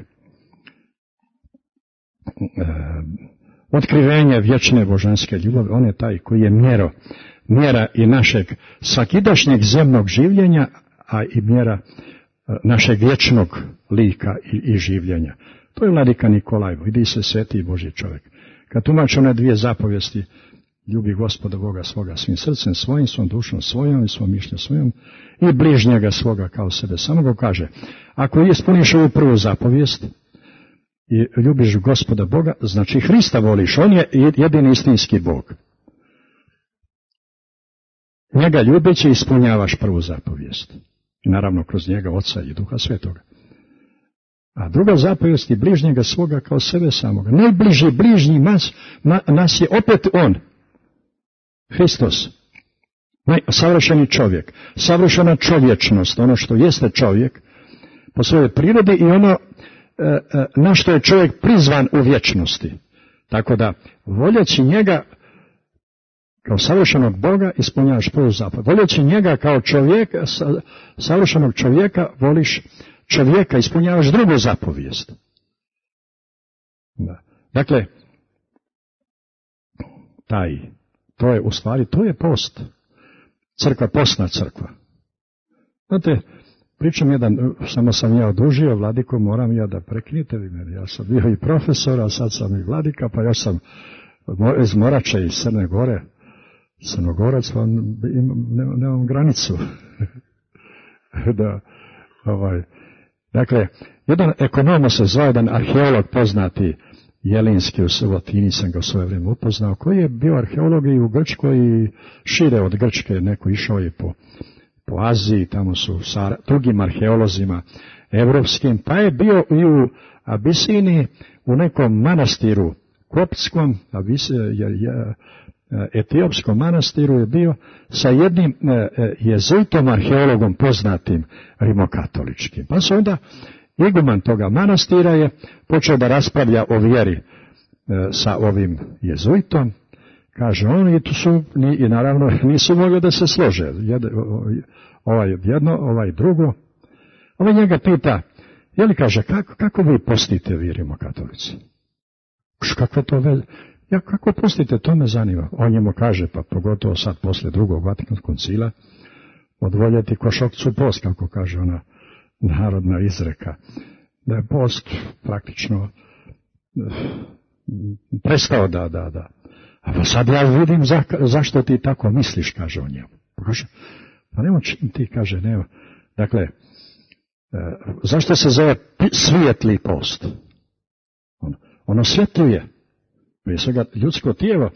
Otkrivenje vječne božanske ljubavi, on je taj koji je mjera i našeg svakidašnjeg zemnog življenja, a i mjera našeg vječnog lika i življenja. To je vladika Nikolaj, vidi se sveti Božji čovjek. Kad tumači one dvije zapovijesti, ljubi Gospoda Boga svoga svim srcem svojim, svom dušom svojom i svom mišljem svojom i bližnjega svoga kao sebe. Samo ga kaže, ako ispuniš ovu prvu zapovijest i ljubiš Gospoda Boga, znači Hrista voliš, on je jedini istinski Bog. Njega ljubeći ispunjavaš prvu zapovijest. I naravno kroz njega Oca i Duha Svetoga. A druga zapovijest je bližnjega svoga kao sebe samoga. Najbliži bližnji nas je opet on. Hristos. Savršeni čovjek. Savršena čovječnost. Ono što jeste čovjek po svojoj prirodi i ono na što je čovjek prizvan u vječnosti. Tako da, voljeći njega kao savršenog Boga ispunjavaš prvu zapovijest. Voljeći njega kao čovjeka, savršenog čovjeka, voliš čovjeka, ispunjavaš drugu zapovijest. Da. Dakle, to je u stvari, to je post. Crkva, postna crkva. Znate, pričam samo sam ja odužio, vladiko, moram ja da prekinite vi mene. Ja sam bio i profesor, a sad sam i vladika, pa ja sam iz Morače iz Crne Gore, Crnogorac, pa nemam granicu. Dakle, jedan ekonom se zvao, jedan arheolog poznati, Jelinski, u Sovotini sam ga u svoje vrijeme upoznao, koji je bio arheolog i u Grčkoj i šire od Grčke, neko išao je po Aziji, tamo su sa drugim arheolozima evropskim, pa je bio i u Abisiniji, u nekom manastiru koptskom, etiopskom manastiru je bio sa jednim jezuitom arheologom poznatim rimokatoličkim. Pa se onda iguman toga manastira je počeo da raspravlja o vjeri sa ovim jezuitom. Kaže on, i naravno nisu mogli da se slože. Ovaj jedno, ovaj drugo. Ovaj njega pita, je li kaže, kako vi postite vi rimokatolici? Kakva to veze? Ja, kako postite, to me zanima. On njemu kaže, pa pogotovo sad posle drugog Vatikanskog koncila, odvoljeti košokcu post, kako kaže ona narodna izreka, da je post praktično prestao da. A sad ja vidim zašto ti tako misliš, kaže on njemu. Kaže, pa nema ti, kaže, nema. Dakle, zašto se zove svijetli post? Ono svjetluje. Prije svega ljudsko tijelo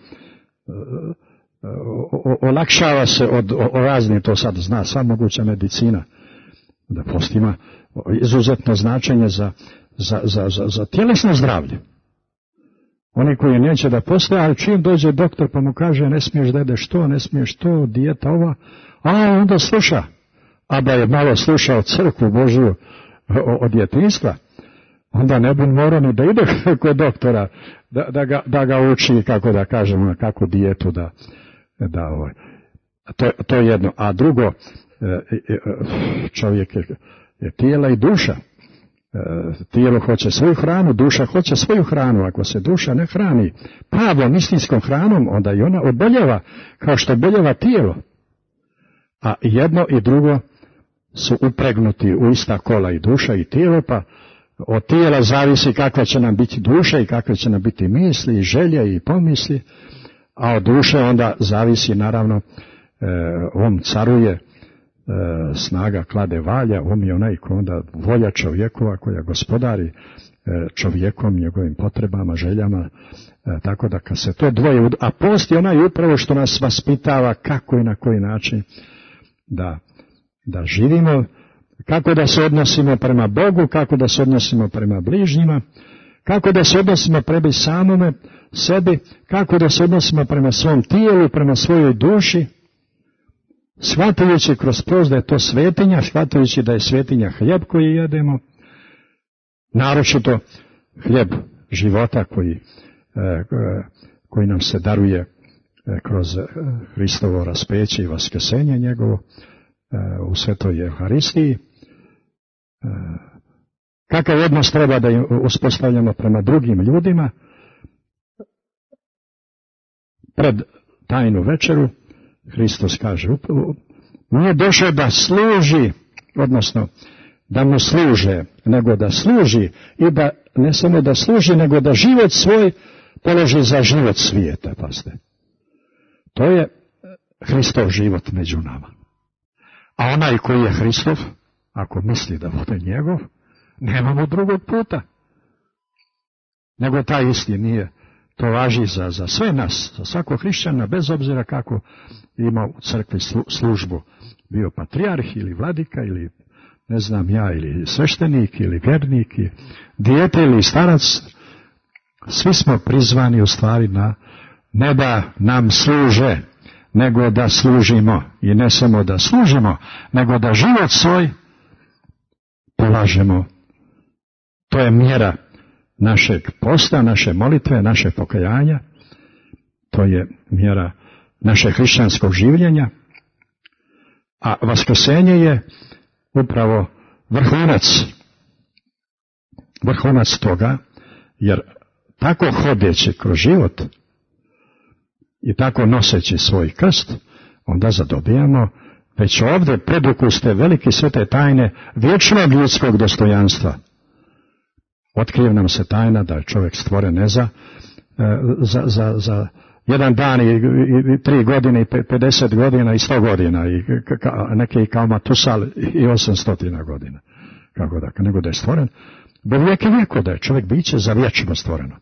olakšava se od raznih, to sad zna sva moguća medicina, da post ima izuzetno značenje za tjelesno zdravlje. Oni koji neće da poste, ali čim dođe doktor pa mu kaže ne smiješ da jedeš to, ne smiješ to, dijeta ova, a onda sluša. A da je malo slušao crkvu Božju od djetinjstva, onda ne bi morao ni da ide kod doktora, da ga uči, kako da kažemo, kako dijetu to je jedno. A drugo, čovjek je tijela i duša. Tijelo hoće svoju hranu, duša hoće svoju hranu. Ako se duša ne hrani pravom istinskom hranom, onda i ona oboljeva kao što oboljeva tijelo. A jedno i drugo su upregnuti u ista kola, i duša i tijelo, pa od tijela zavisi kakva će nam biti duša i kakve će nam biti misli i želje i pomisli, A od duše onda zavisi, naravno, on caruje, snaga klade valja, on je onaj ko onda volja čovjekova koja gospodari čovjekom, njegovim potrebama, željama, tako da kad se to dvoje, a post je onaj upravo što nas vaspitava kako i na koji način da živimo, kako da se odnosimo prema Bogu, kako da se odnosimo prema bližnjima, kako da se odnosimo prema samome sebi, kako da se odnosimo prema svom tijelu, prema svojoj duši, shvatajući kroz post da je to svetinja, shvatajući da je svetinja hljeb koji jedemo, naročito hljeb života koji nam se daruje kroz Hristovo raspeće i vaskrsenje njegovo u svetoj Euharistiji. Kakav odnos treba da uspostavljamo prema drugim ljudima pred tajnu večeru. Hristos kaže, nije došao da služi, odnosno da mu služe, nego da služi i da ne samo da služi, nego da život svoj položi za život svijeta. Pazite. To je Hristov život među nama. A onaj koji je Hristov, ako misli da bude njegov, nemamo drugog puta. Nego taj isti nije. To važi za sve nas, za svakog hrišćana, bez obzira kako ima u crkvi službu. Bio patrijarh ili vladika ili ne znam ja, ili sveštenik ili vjernik, dijete ili starac. Svi smo prizvani u stvari ne da nam služe, nego da služimo. I ne samo da služimo, nego da život svoj polažemo. To je mjera našeg posta, naše molitve, naše pokajanja. To je mjera našeg hrišćanskog življenja. A vaskrsenje je upravo vrhunac toga, jer tako hodeći kroz život i tako noseći svoj krst, onda zadobijamo već ovdje predukuste velike svete tajne vječnog ljudskog dostojanstva. Otkrije nam se tajna da je čovjek stvoren ne za jedan dan i 3 godine i 50 godina i 100 godina i neki kao Matusal i 800 godina. Nego da je stvoren do vijeka vijeko, da je čovjek biće za vječno stvoreno.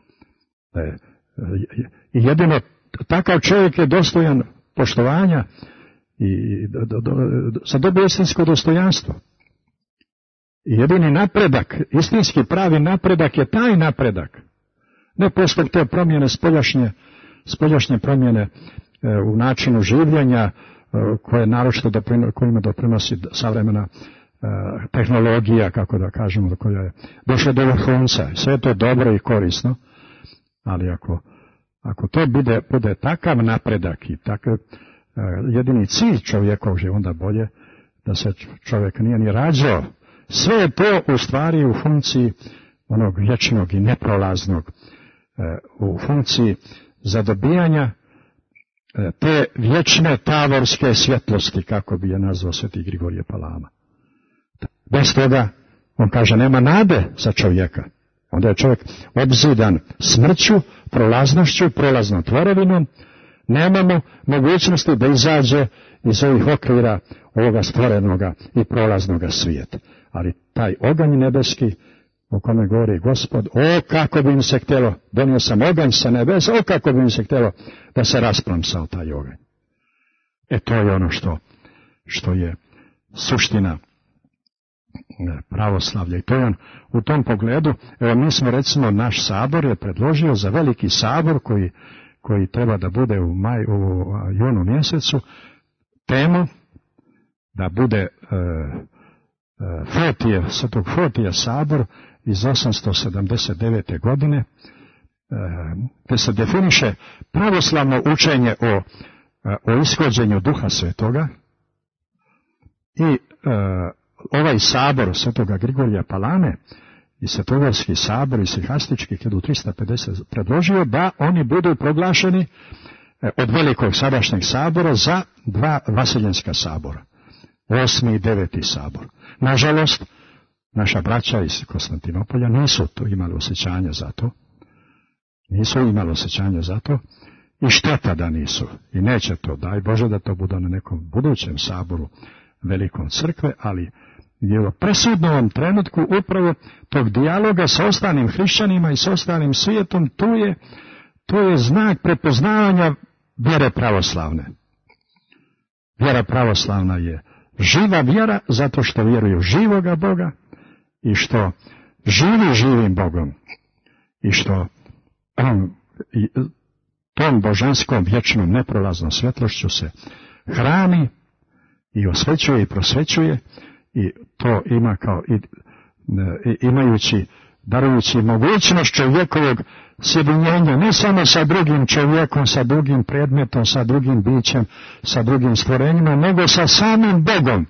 I jedino takav čovjek je dostojan poštovanja i zadobije istinsko dostojanstvo. I jedini napredak, istinski pravi napredak je taj napredak. Ne poslije te promjene spoljašnje promjene u načinu življenja koje naročito kojima doprinosi savremena tehnologija, kako da kažemo, koja je došla do vrhunca. Sve je to dobro i korisno, ali ako to bude takav napredak i takav jedini cilj čovjekov je onda bolje da se čovjek nije ni rađao. Sve je to u stvari u funkciji onog vječnog i neprolaznog, u funkciji zadobijanja te vječne tavorske svjetlosti, kako bi je nazvao sveti Grigorije Palama. Bez toga, on kaže, nema nade za čovjeka. Onda je čovjek obzidan smrću, prolaznošću, prolaznom tvorevinom. Nemamo mogućnosti da izađe iz ovih okvira ovoga stvorenoga i prolaznoga svijeta. Ali taj oganj nebeski, o kome govori Gospod, o kako bi im se htjelo, donio sam oganj sa nebesa, o kako bi im se htjelo da se rasplamsao taj oganj. To je ono što je suština pravoslavlja. I to je u tom pogledu, mi smo recimo, naš sabor je predložio za veliki sabor koji treba da bude u junu mjesecu, temu da bude Svetog Fotija sabor iz 879. godine, gdje se definiše pravoslavno učenje o ishođenju Duha Svetoga i ovaj sabor Svetoga Grigorija Palame i Svetogorski sabor i Sihastički 1350 predložio da oni budu proglašeni od velikog sadašnjeg sabora za 2 vaseljenska sabora. 8. i 9. sabor. Nažalost, naša braća iz Konstantinopolja nisu imali osjećanja za to. I šteta da nisu. I neće to, daj Bože da to bude na nekom budućem saboru velikom crkve, ali je u presudnom trenutku upravo tog dijaloga sa ostalim hrišćanima i sa ostalim svijetom, to je znak prepoznavanja vjere pravoslavne. Vjera pravoslavna je živa vjera zato što vjeruje u živoga Boga i što živi živim Bogom i što tom božanskom vječnom neprolaznom svjetlošću se hrani i osvećuje i prosvećuje i to ima kao darujući mogućnost čovjekovog sjedinjenja ne samo sa drugim čovjekom, sa drugim predmetom, sa drugim bićem, sa drugim stvorenjima, nego sa samim Bogom.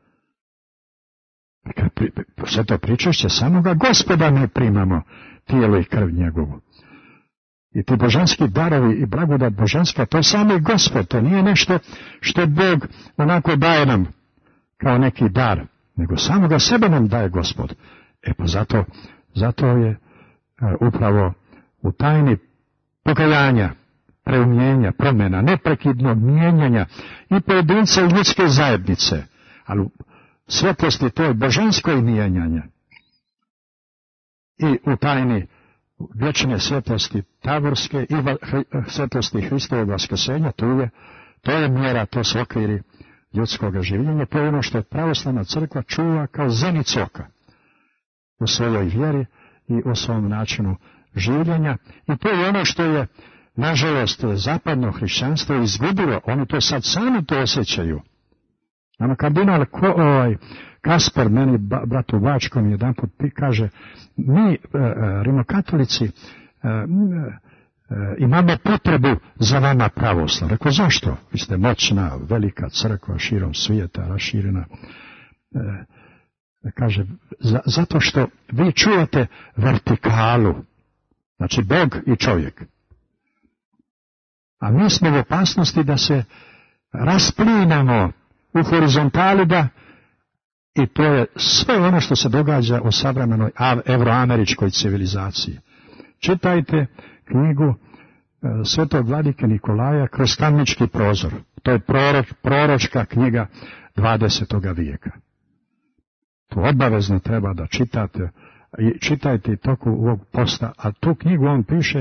Sve to pričašće samoga Gospoda mi primamo, tijelo i krv njegovu. I ti božanski darovi i blagodat božanska, to je sami Gospod, to nije nešto što Bog onako daje nam kao neki dar, nego samoga sebe nam daje Gospod. Pa zato je upravo u tajni pokajanja, preumljenja, promjena, neprekidnog mijenjanja i pojedinca i ljudske zajednice, ali u svjetlosti toj božanskoj mijenjanja i u tajni vječne svjetlosti taborske i svjetlosti Hristovog vaskrsenja, to je mjera, to su okviri ljudskog življenja, to je ono što je pravoslavna crkva čuva kao zenic oka u svojoj vjeri i u svom načinu življenja. I to je ono što je, nažalost, zapadno hrišćanstvo izgubilo. Oni to sad sami to osjećaju. Nama kardinal Kaspar, meni bratu Bačkom, jedanput kaže, mi, rimokatolici, imamo potrebu za vama pravoslav. Rekao, zašto? Vi ste moćna, velika crkva širom svijeta, raširena. Kaže, zato što vi čuvate vertikalu, znači Bog i čovjek. A mi smo u opasnosti da se rasplinamo u horizontali i to je sve ono što se događa u savremenoj evroameričkoj civilizaciji. Čitajte knjigu svetog vladike Nikolaja Kroz tamnički prozor. To je proročka knjiga 20. vijeka. To obavezno treba da čitate i čitajte i toku ovog posta, a tu knjigu on piše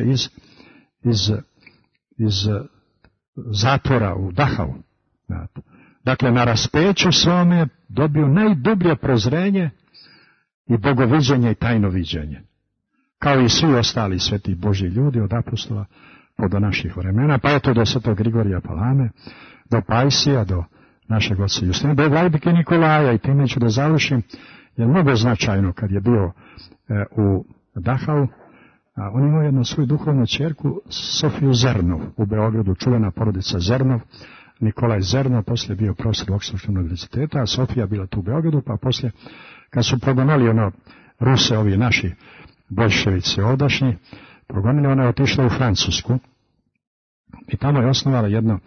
iz zatvora u Dachau. Dakle, na raspeću svome dobio najdublje prozrenje i bogoviđenje i tajno viđenje. Kao i svi ostali sveti Božji ljudi od apostola do naših vremena, pa eto do svetog Grigorija Palame, do Pajsija, do našeg oca Justina, do vladike Nikolaja, i time ću da završim, jer mnogo značajno kad je bio u Dachau, on imao jednu svoju duhovnu ćerku, Sofiju Zernov, u Beogradu, čuvena porodica Zernov, Nikolaj Zernov, poslije bio profesor Oksforškog univerziteta, a Sofija bila tu u Beogradu, pa poslije, kad su progonali Ruse, ovi naši boljševici ovdašnji, progonili, ona je otišla u Francusku i tamo je osnovala jedno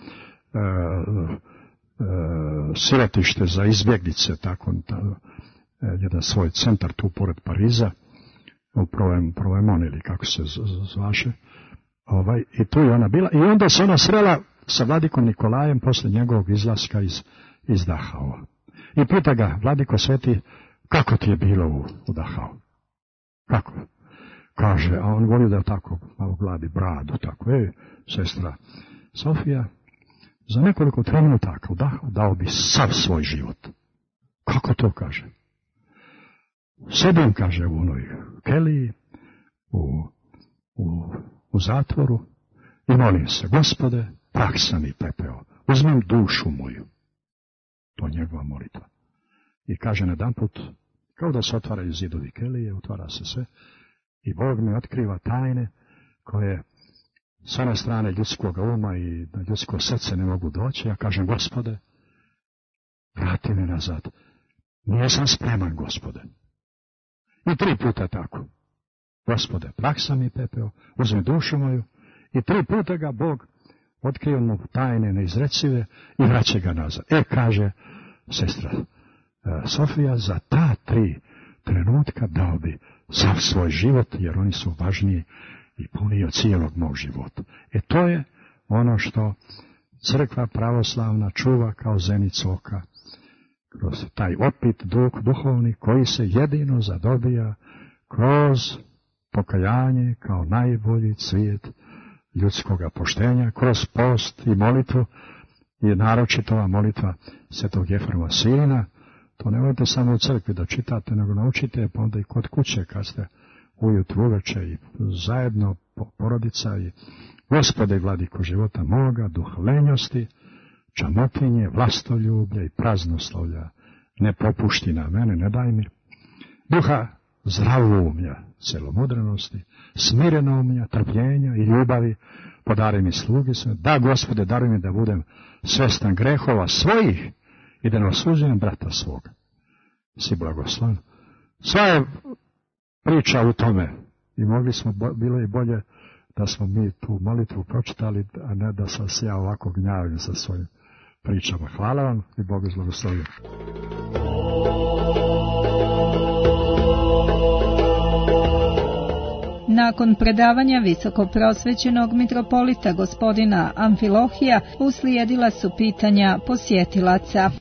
sirotište za izbjeglice, tako, jedan svoj centar tu pored Pariza, u Provemon ili kako se zvaše, i tu je ona bila, i onda se ona srela sa vladikom Nikolajem posle njegovog izlaska iz Dachaua. I pita ga, vladiko sveti, kako ti je bilo u Dachau? Kako? Kaže, a on volio da tako malo gladi bradu, tako, sestra Sofija, za nekoliko trenutaka u Dachau dao bi sav svoj život. Kako to, kaže? Sedim, kaže, u onoj keliji, u zatvoru, i molim se, Gospode, prah sam i pepeo, uzmem dušu moju. To je njegova molitva. I kaže jedanput, kao da se otvaraju zidovi kelije, otvara se sve, i Bog mi otkriva tajne koje s one strane ljudskog uma i na ljudsko srce ne mogu doći. Ja kažem, Gospode, vrati me nazad. Nisam spreman, Gospode. I 3 puta tako. Gospode, prah sam i pepeo, uzmi dušu moju, i 3 puta ga Bog otkrio mu tajne neizrecive i vraća ga nazad. Kaže sestra Sofija, za ta 3 trenutka dao bi sav svoj život, jer oni su važniji i puniji od cijelog mog života. To je ono što crkva pravoslavna čuva kao zenicu oka, kroz taj opit duhovni koji se jedino zadobija kroz pokajanje kao najbolji cvijet ljudskoga poštenja, kroz post i molitvu, i naročito ova molitva Svetog Jefrema Sirina. To ne možete samo u crkvi da čitate, nego naučite pa onda i kod kuće kad ste ujutru uveče i zajedno porodica i Gospode vladiko života moga, duh lenjosti, čamotinje, vlastoljublja i praznoslovlja, ne popušti na mene, ne daj mi, duha zdravumlja, celomudrenosti, smirenomlja, trpljenja i ljubavi, podari mi slugi sve, da Gospode, daruj mi da budem svestan grehova svojih i da ne osuđujem brata svoga. Si blagosloven. Sva je priča u tome i bilo je bolje da smo mi tu molitvu pročitali, a ne da sam se ja ovako gnjavim sa svojim pričama. Hvala vam i Bog vas blagoslovi. Nakon predavanja visokoprosvećenog mitropolita gospodina Amfilohija uslijedila su pitanja posjetilaca.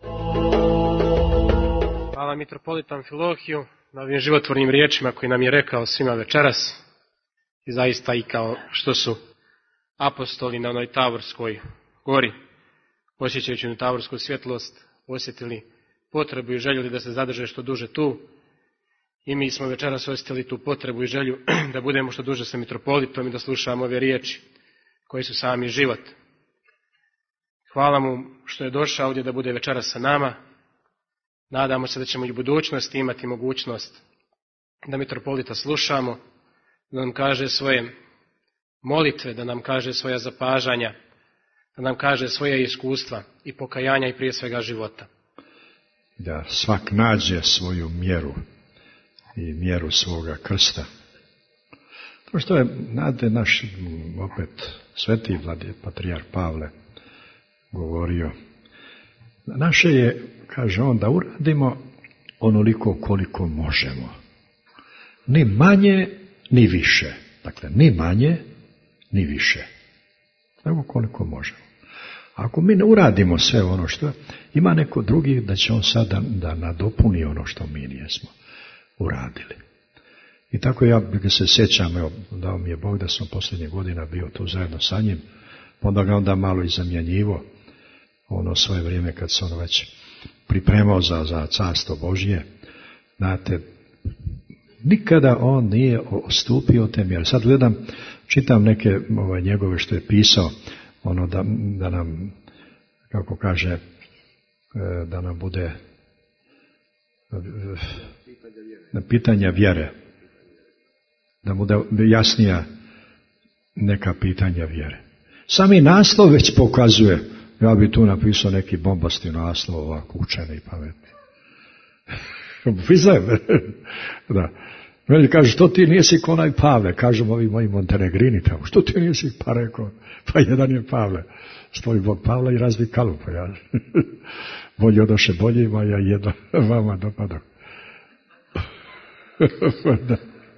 Hvala mitropolitu Amfilohiju na ovim životvornim riječima koji nam je rekao svima večeras. I zaista i kao što su apostoli na onoj Tavorskoj gori, osjećajući onu tavorsku svjetlost, osjetili potrebu i željeli da se zadrže što duže tu. I mi smo večeras osjetili tu potrebu i želju da budemo što duže sa mitropolitom i da slušamo ove riječi koje su sami život. Hvala mu što je došao ovdje da bude večeras sa nama. Nadamo se da ćemo i u budućnosti imati mogućnost da mitropolita slušamo, da nam kaže svoje molitve, da nam kaže svoja zapažanja, da nam kaže svoje iskustva i pokajanja i prije svega života. Da svak nađe svoju mjeru i mjeru svoga krsta. To što je, znate, naš opet sveti patrijarh Pavle govorio, naše je, kaže on, da uradimo onoliko koliko možemo. Ni manje, ni više. Dakle, ni manje, ni više. Nego koliko možemo. Ako mi ne uradimo sve ono što ima neko drugi, da će on sad da nadopuni ono što mi nijesmo uradili. I tako ja se sjećam, evo, dao mi je Bog da sam posljednjih godina bio tu zajedno sa njim, onda ga onda malo i zamjenjivo, ono svoje vrijeme kad se on već pripremao za carstvo Božje. Znate, nikada on nije odstupio od te mjere. Sad gledam, čitam neke njegove što je pisao, ono da nam, kako kaže, da nam bude na pitanja vjere, da mu da jasnija neka pitanja vjere. Sami naslov već pokazuje, ja bi tu napisao neki bombasti naslov, ovako učeni i pametni. Da. Meni kaže, što ti nisi ko onaj Pavle, kažem ovi moji Montenegrini tamo, što ti nisi, pa rekao, pa jedan je Pavle, stoji Bog Pavla i razvi kalupa, ja. Bolje odoše boljima, ja jedno vama dopadam. Da.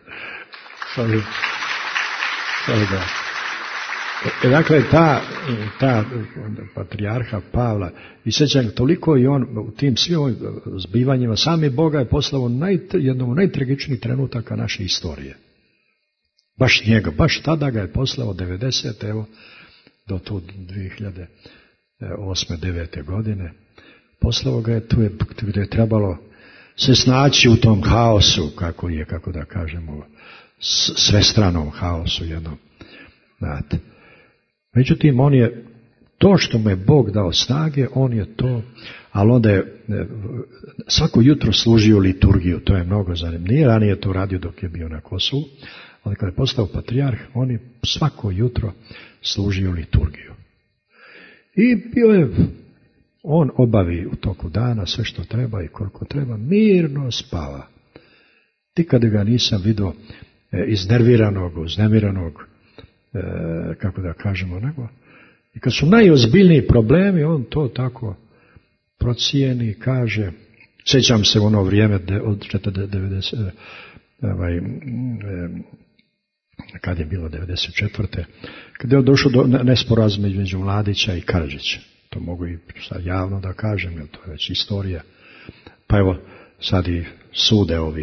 Dakle, ta patrijarha Pavla, i sjećam, toliko i on u tim svim zbivanjima, sami Boga je poslao jednom od najtragičnijih trenutaka naše istorije. Baš njega, baš tada ga je poslao 90, evo, do tu 2008. 2009. godine. Poslao ga je tu gdje je trebalo se snaći u tom haosu, kako da kažemo, svestranom haosu jednom. Znate. Međutim, on je to što mu je Bog dao snage, on je to, ali onda je svako jutro služio liturgiju, to je mnogo zanimljivo, ranije to radio dok je bio na Kosovu, ali kada je postao patrijarh, on je svako jutro služio liturgiju. I bio je, on obavi u toku dana sve što treba i koliko treba, mirno spava. Nikada ga nisam vidio iznerviranog, uznemiranog, kako da kažemo, nego. I kad su najozbiljniji problemi, on to tako procijeni, kaže, sjećam se ono vrijeme od kad je bilo 94. Kad je došlo do nesporazuma između Mladića i Karadžića. To mogu i sad javno da kažem, jer to je već istorija. Pa evo, sad i sude ovi,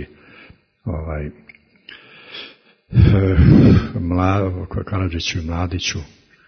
Karadžiću i Mladiću,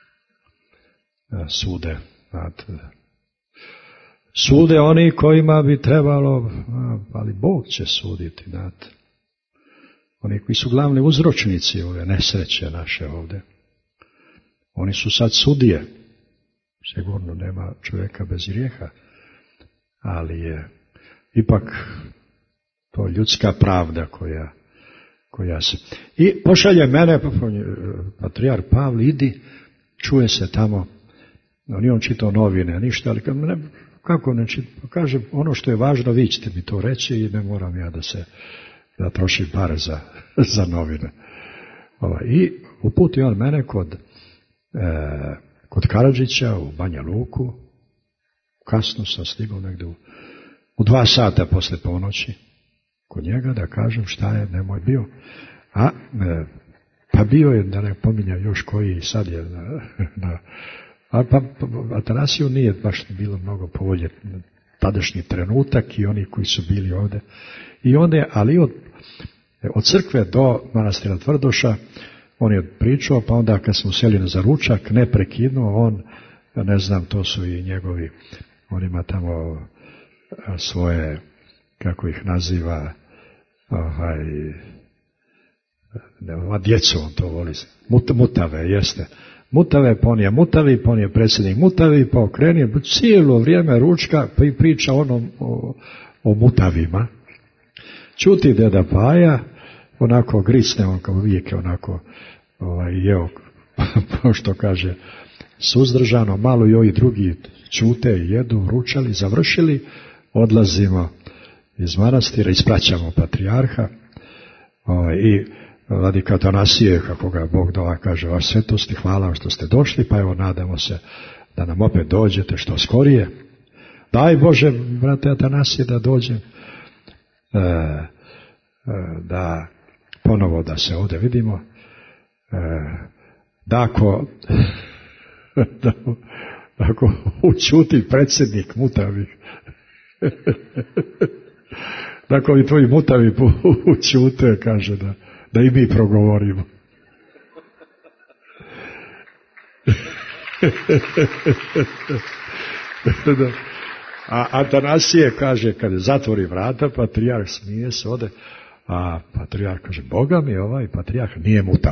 sude oni kojima bi trebalo, ali Bog će suditi, znate. Oni koji su glavni uzročnici ove nesreće naše ovde. Oni su sad sudije. Sigurno nema čovjeka bez grijeha, ali je ipak to ljudska pravda koja se... I pošalje mene, patrijarh Pavle, idi, čuje se tamo, nije on čitao novine, ništa, ali kako ne čitao, kaže, ono što je važno, vi ćete mi to reći i ne moram ja da trošim pare za novine. I uputio on mene kod Karadžića u Banja Luku, kasno sam stigao negdje u 2 sata posle ponoći kod njega da kažem šta je nemoj bio. Pa bio je, da ne pominjam još koji sad je Atanasiju nije baš bilo mnogo povolje tadašnji trenutak i oni koji su bili ovdje. I onda, ali od crkve do manastira Tvrdoša on je pričao, pa onda kad smo seli za ručak, neprekidno, on, ne znam, to su i njegovi, on ima tamo svoje, kako ih naziva, djecu on to voli, mutave, jeste. Mutave, pa on je mutavi, pa on je predsjednik mutavi, pa okrenije, cijelo vrijeme ručka, pa i priča o mutavima. Čuti deda Paja, onako grisne, on kao uvijek je onako jeo, što kaže, suzdržano, malo i ovi drugi čute i jedu, ručali, završili, odlazimo iz manastira, ispraćamo patrijarha i vladika Atanasije, kako ga Bog dova, kaže, vaš svetosti, hvala vam što ste došli, pa evo nadamo se da nam opet dođete što skorije. Daj Bože, brate Atanasije, da dođem, da ponovo da se ovdje vidimo, da ako učuti predsjednik mutavih, da ako i tvoji mutavi učute, kaže da i mi progovorimo. A Atanasije kaže, kad zatvori vrata, patrijarh smije se, ode, a patrijarh kaže, Boga mi ovaj patrijarh nije mutav.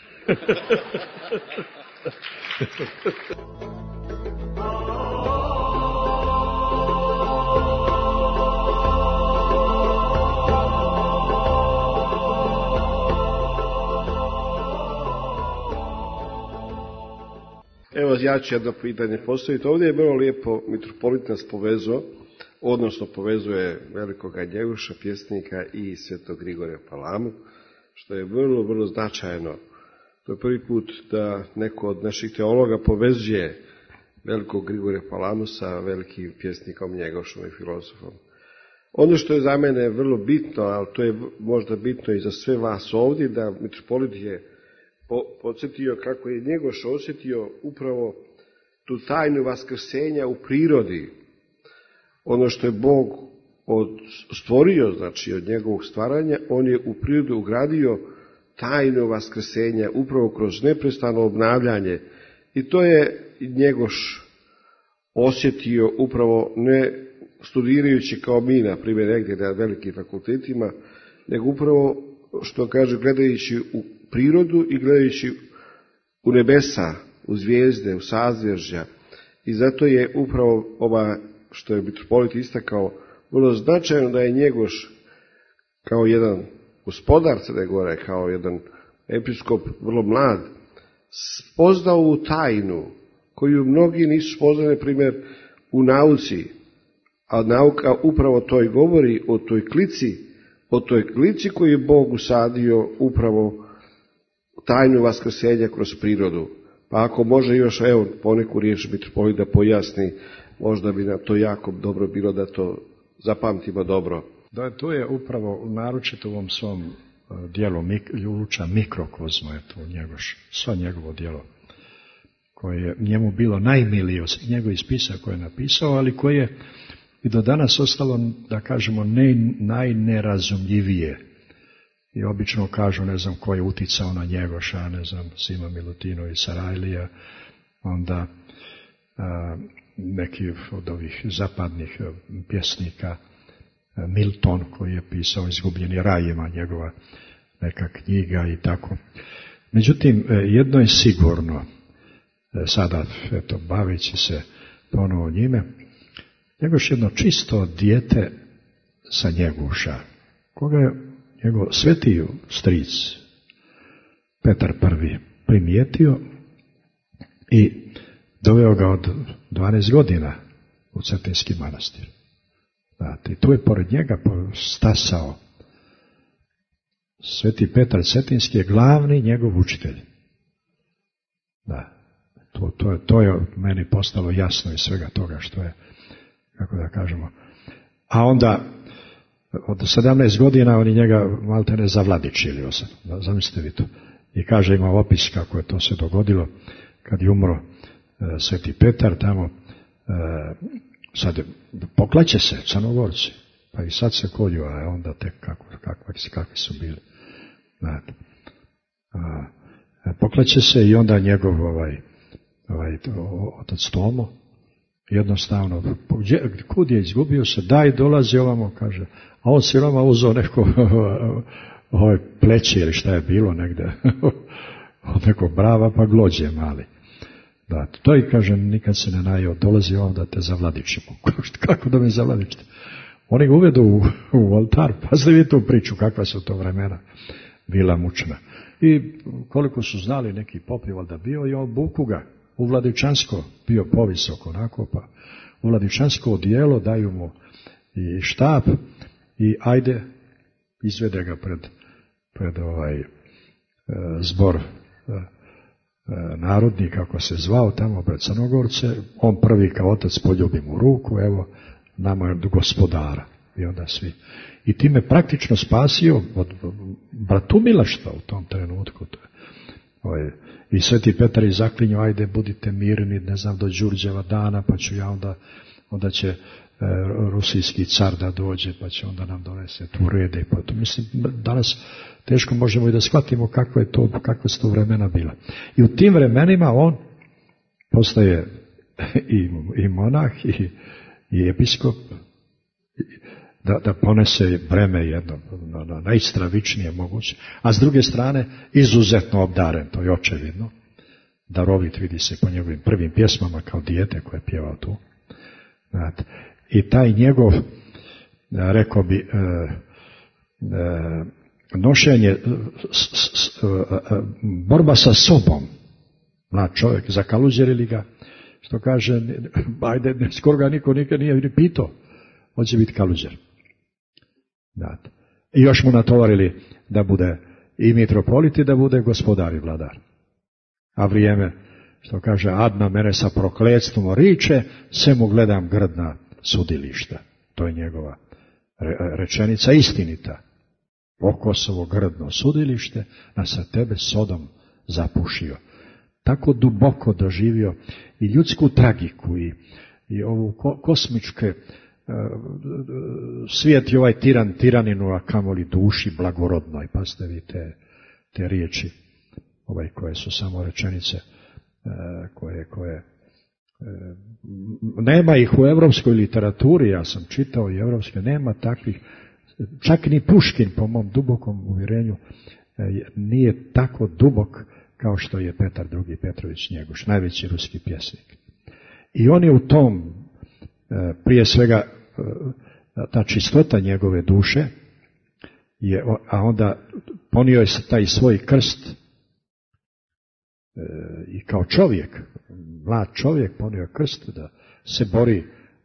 Evo, ja ću jedno pitanje postaviti. Ovdje je bilo lijepo, mitropolit nas povezao, odnosno povezuje velikoga Njegoša, pjesnika i svetog Grigorija Palamu, što je vrlo, vrlo značajno. To je prvi put da neko od naših teologa povezuje velikog Grigorija Palamu sa velikim pjesnikom Njegošom i filozofom. Ono što je za mene vrlo bitno, ali to je možda bitno i za sve vas ovdje, da mitropolit je podsjetio kako je Njegoš osjetio upravo tu tajnu vaskrsenja u prirodi. Ono što je Bog stvorio, znači od njegovog stvaranja, on je u prirodu ugradio tajnu vaskrsenja upravo kroz neprestano obnavljanje. I to je Njegoš osjetio upravo ne studirajući kao mi, na primjer, negdje na velikim fakultetima, nego upravo, što kaže, gledajući u prirodu i gledajući u nebesa, u zvijezde, u sazvježđa. I zato je upravo što je mitropolit istakao, vrlo značajno da je Njegoš kao jedan gospodar Crne Gore, kao jedan episkop vrlo mlad, spoznao u tajnu koju mnogi nisu spoznali, na primjer, u nauci, a nauka upravo to i govori o toj klici koju je Bog usadio upravo tajnu vaskrsenja kroz prirodu. Pa ako može još, evo, poneku riječ mitropolit da pojasni, možda bi nam to jako dobro bilo da to zapamtimo dobro. Da, to je upravo naročito u ovom svom djelo Luča Mikrokozmo je to sva njegovo djelo koje je njemu bilo najmilije od njegovih spisa koje je napisao, ali koje je i do danas ostalo, da kažemo, najnerazumljivije. I obično kažu, ne znam ko je uticao na Njegoša, ne znam, Sima Milutinović Sarajlija, onda neki od ovih zapadnih pjesnika, Milton koji je pisao Izgubljeni raj, ima njegova neka knjiga i tako. Međutim, jedno je sigurno, sada eto, baveći se ponovo njime, Njegoš jedno čisto dijete sa Njegoša, koga je njegov sveti stric Petar I primijetio i doveo ga od 12 godina u Cetinski manastir. Znate, tu je pored njega stasao sveti Petar Cetinski je glavni njegov učitelj. Da, to je meni postalo jasno iz svega toga što je, kako da kažemo. A onda od 17 godina oni njega maltene zavladičili, zamislite vi to. I kaže, ima opis kako je to se dogodilo kad je umro sveti Petar tamo, sad poklaće se Crnogorci, pa i sad se kolju, a onda tek kakvi su bili. Poklaće se i onda njegov otac Tomo jednostavno, kud je izgubio se, daj dolazi ovamo, kaže, a on siroma uzeo neko pleće ili šta je bilo negde, od nekog brava pa glođe mali. Da, to i kažem, nikad se ne najeo, dolazi ovom da te zavladičimo. Kako da me zavladičite? Oni ga uvedu u oltar, pazite vi tu priču, kakva su to vremena bila mučna. I koliko su znali neki popi, valjda bio i obuku ga u Vladičansko, bio povisok onako, pa u Vladičansko odijelo daju mu i štap i ajde, izvede ga pred zbor narodni, kako se zvao tamo pred Crnogorce, on prvi kao otac poljubi mu ruku, evo, nama je gospodara. I onda svi. I time praktično spasio od bratumilaštva u tom trenutku. I sveti Petar je zaklinio, ajde, budite mirni, ne znam, do Đurđeva dana, pa ću ja onda će rusijski car da dođe, pa će onda nam donese tu rede. Pa to, mislim, danas teško možemo i da shvatimo kakve su to vremena bila. I u tim vremenima on postaje i monah i episkop, da ponese breme jedno, najstravičnije moguće, a s druge strane izuzetno obdaren, to je očevidno, darovit, vidi se po njegovim prvim pjesmama kao dijete koje je pjevao tu. Znate. I taj njegov, rekao bi, nošenje, borba sa sobom, mlad čovjek, zakaluđerili ga, što kaže, ajde, skoro ga niko nikad nije ni pitao, hoće biti kaluđer. Znate. I još mu natovarili da bude i mitropolit i da bude gospodar i vladar. A vrijeme, što kaže, adna mene sa prokletstvom riče, se mu gledam grdna sudilišta. To je njegova rečenica istinita. O Kosovo grdno sudilište, a sa tebe Sodom zapušio. Tako duboko doživio i ljudsku tragiku i ovu kosmičke svijet i ovaj tiraninu, a kamoli duši blagorodnoj. Pazite vi te riječi, koje su samo rečenice, koje nema ih u evropskoj literaturi, ja sam čitao i evropske, nema takvih, čak ni Puškin, po mom dubokom uvjerenju, nije tako dubok kao što je Petar II. Petrović Njegoš, najveći ruski pjesnik. I on je u tom, prije svega, ta čistota njegove duše, a onda ponio je taj svoj krst i kao čovjek, mlad čovjek ponio krst da se bori,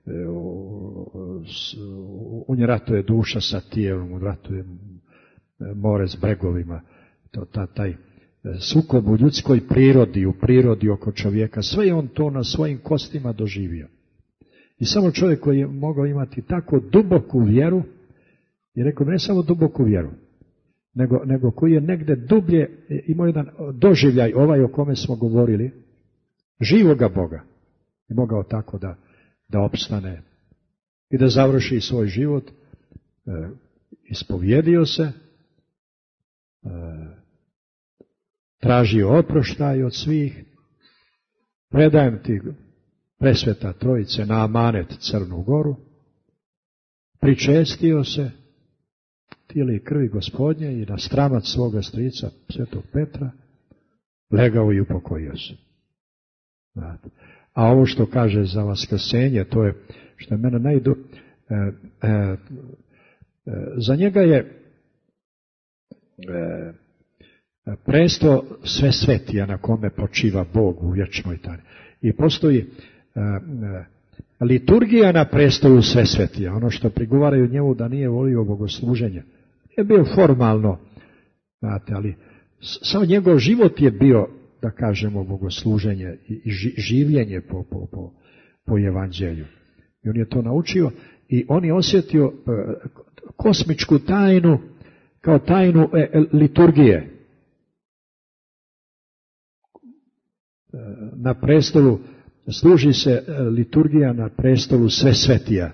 u nje ratuje duša sa tijelom, ratuje more s bregovima, taj sukob u ljudskoj prirodi, u prirodi oko čovjeka, sve je on to na svojim kostima doživio. I samo čovjek koji je mogao imati tako duboku vjeru, i rekao ne samo duboku vjeru, nego koji je negde dublje imao jedan doživljaj, ovaj o kome smo govorili, živoga Boga. I mogao tako da opstane i da završi svoj život, ispovjedio se, tražio oproštaj od svih, predajem ti presveta trojice na amanet Crnu Goru, pričestio se tijeli i krvi Gospodnje i na stramac svoga strica svetog Petra legao i upokojio se. A ovo što kaže za vaskrsenje, to je što je mene za njega je presto sve svetija na kome počiva Bog u vječnoj tajni. I postoji liturgija na prestolu sve svetija, ono što prigovaraju njemu da nije volio bogosluženje. Je bio formalno, znate, ali samo njegov život je bio, da kažemo, bogosluženje i življenje po evanđelju. I on je to naučio i on je osjetio kosmičku tajnu kao tajnu liturgije. Na prestolu služi se liturgija na prestolu sve svetija.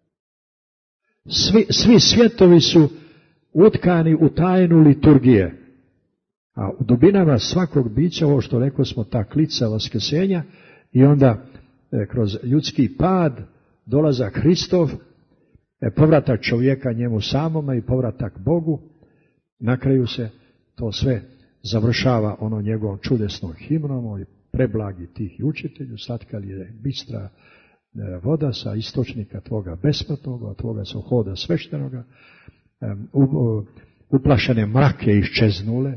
Svi svjetovi su utkani u tajnu liturgije. A u dubinama svakog bića, ovo što rekao smo, ta klica vaskrsenja i onda kroz ljudski pad, dolazak Hristov, povratak čovjeka njemu samome i povratak Bogu, na kraju se to sve završava ono njegovom čudesnom himnom, i preblagi tih i učitelju, slatka li je bistra voda sa istočnika tvoga besplatnoga, od tvoga sa hoda sveštenoga, uplašene mrake iščeznule,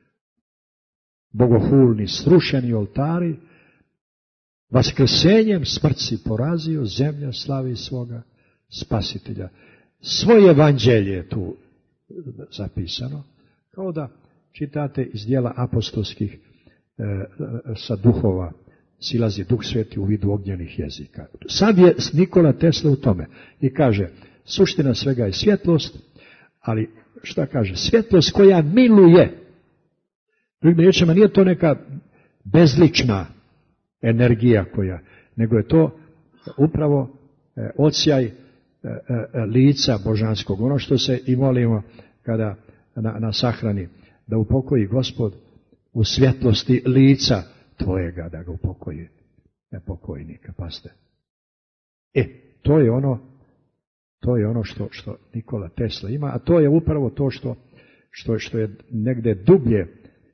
bogohulni srušeni oltari, vaskrsenjem smrt si porazio, zemlja slavi svoga spasitelja. Svoje evanđelje je tu zapisano, kao da čitate iz djela apostolskih, sa duhova silazi Duh Sveti u vidu ognjenih jezika. Sad je Nikola Tesla u tome i kaže, suština svega je svjetlost, ali šta kaže? Svjetlost koja miluje. Drugim riječima, nije to neka bezlična energija nego je to upravo odsjaj lica božanskog. Ono što se i molimo kada na sahrani, da upokoji Gospod u svjetlosti lica tvojega, da ga upokoji pokojnika. Pazite. To je ono što Nikola Tesla ima, a to je upravo to što je negde dublje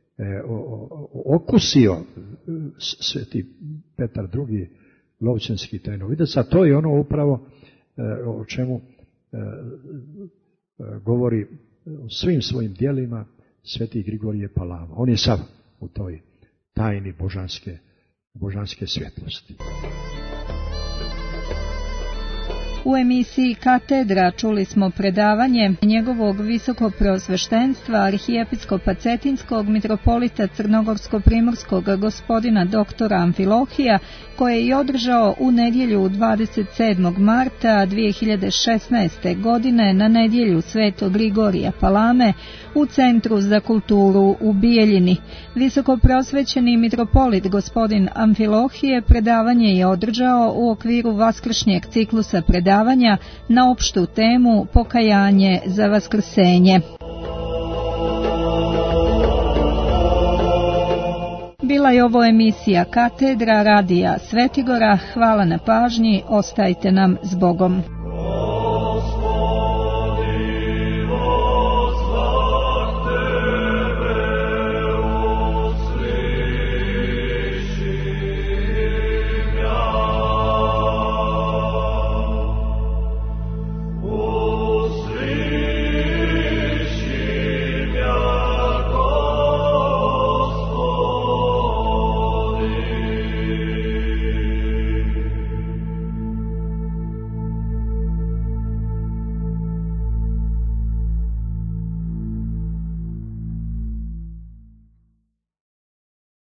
okusio sveti Petar II. Lovćenski tajnovidac, a to je ono upravo o čemu govori u svim svojim djelima sveti Grigorije Palama. On je sav u toj tajni božanske svjetlosti. U emisiji Katedra čuli smo predavanje njegovog visokopreosveštenstva arhijepiskopa Cetinskog mitropolita Crnogorsko-primorskog gospodina doktora Amfilohija, koje je i održao u nedjelju 27. marta 2016. godine na nedjelju Svetog Grigorija Palame u Centru za kulturu u Bijeljini. Visokopreosvećeni mitropolit gospodin Amfilohije predavanje je održao u okviru vaskršnjeg ciklusa predavanja na opštu temu Pokajanje za vaskrsenje. Bila je ovo emisija Katedra radija Svetigora. Hvala na pažnji, ostajte nam s Bogom.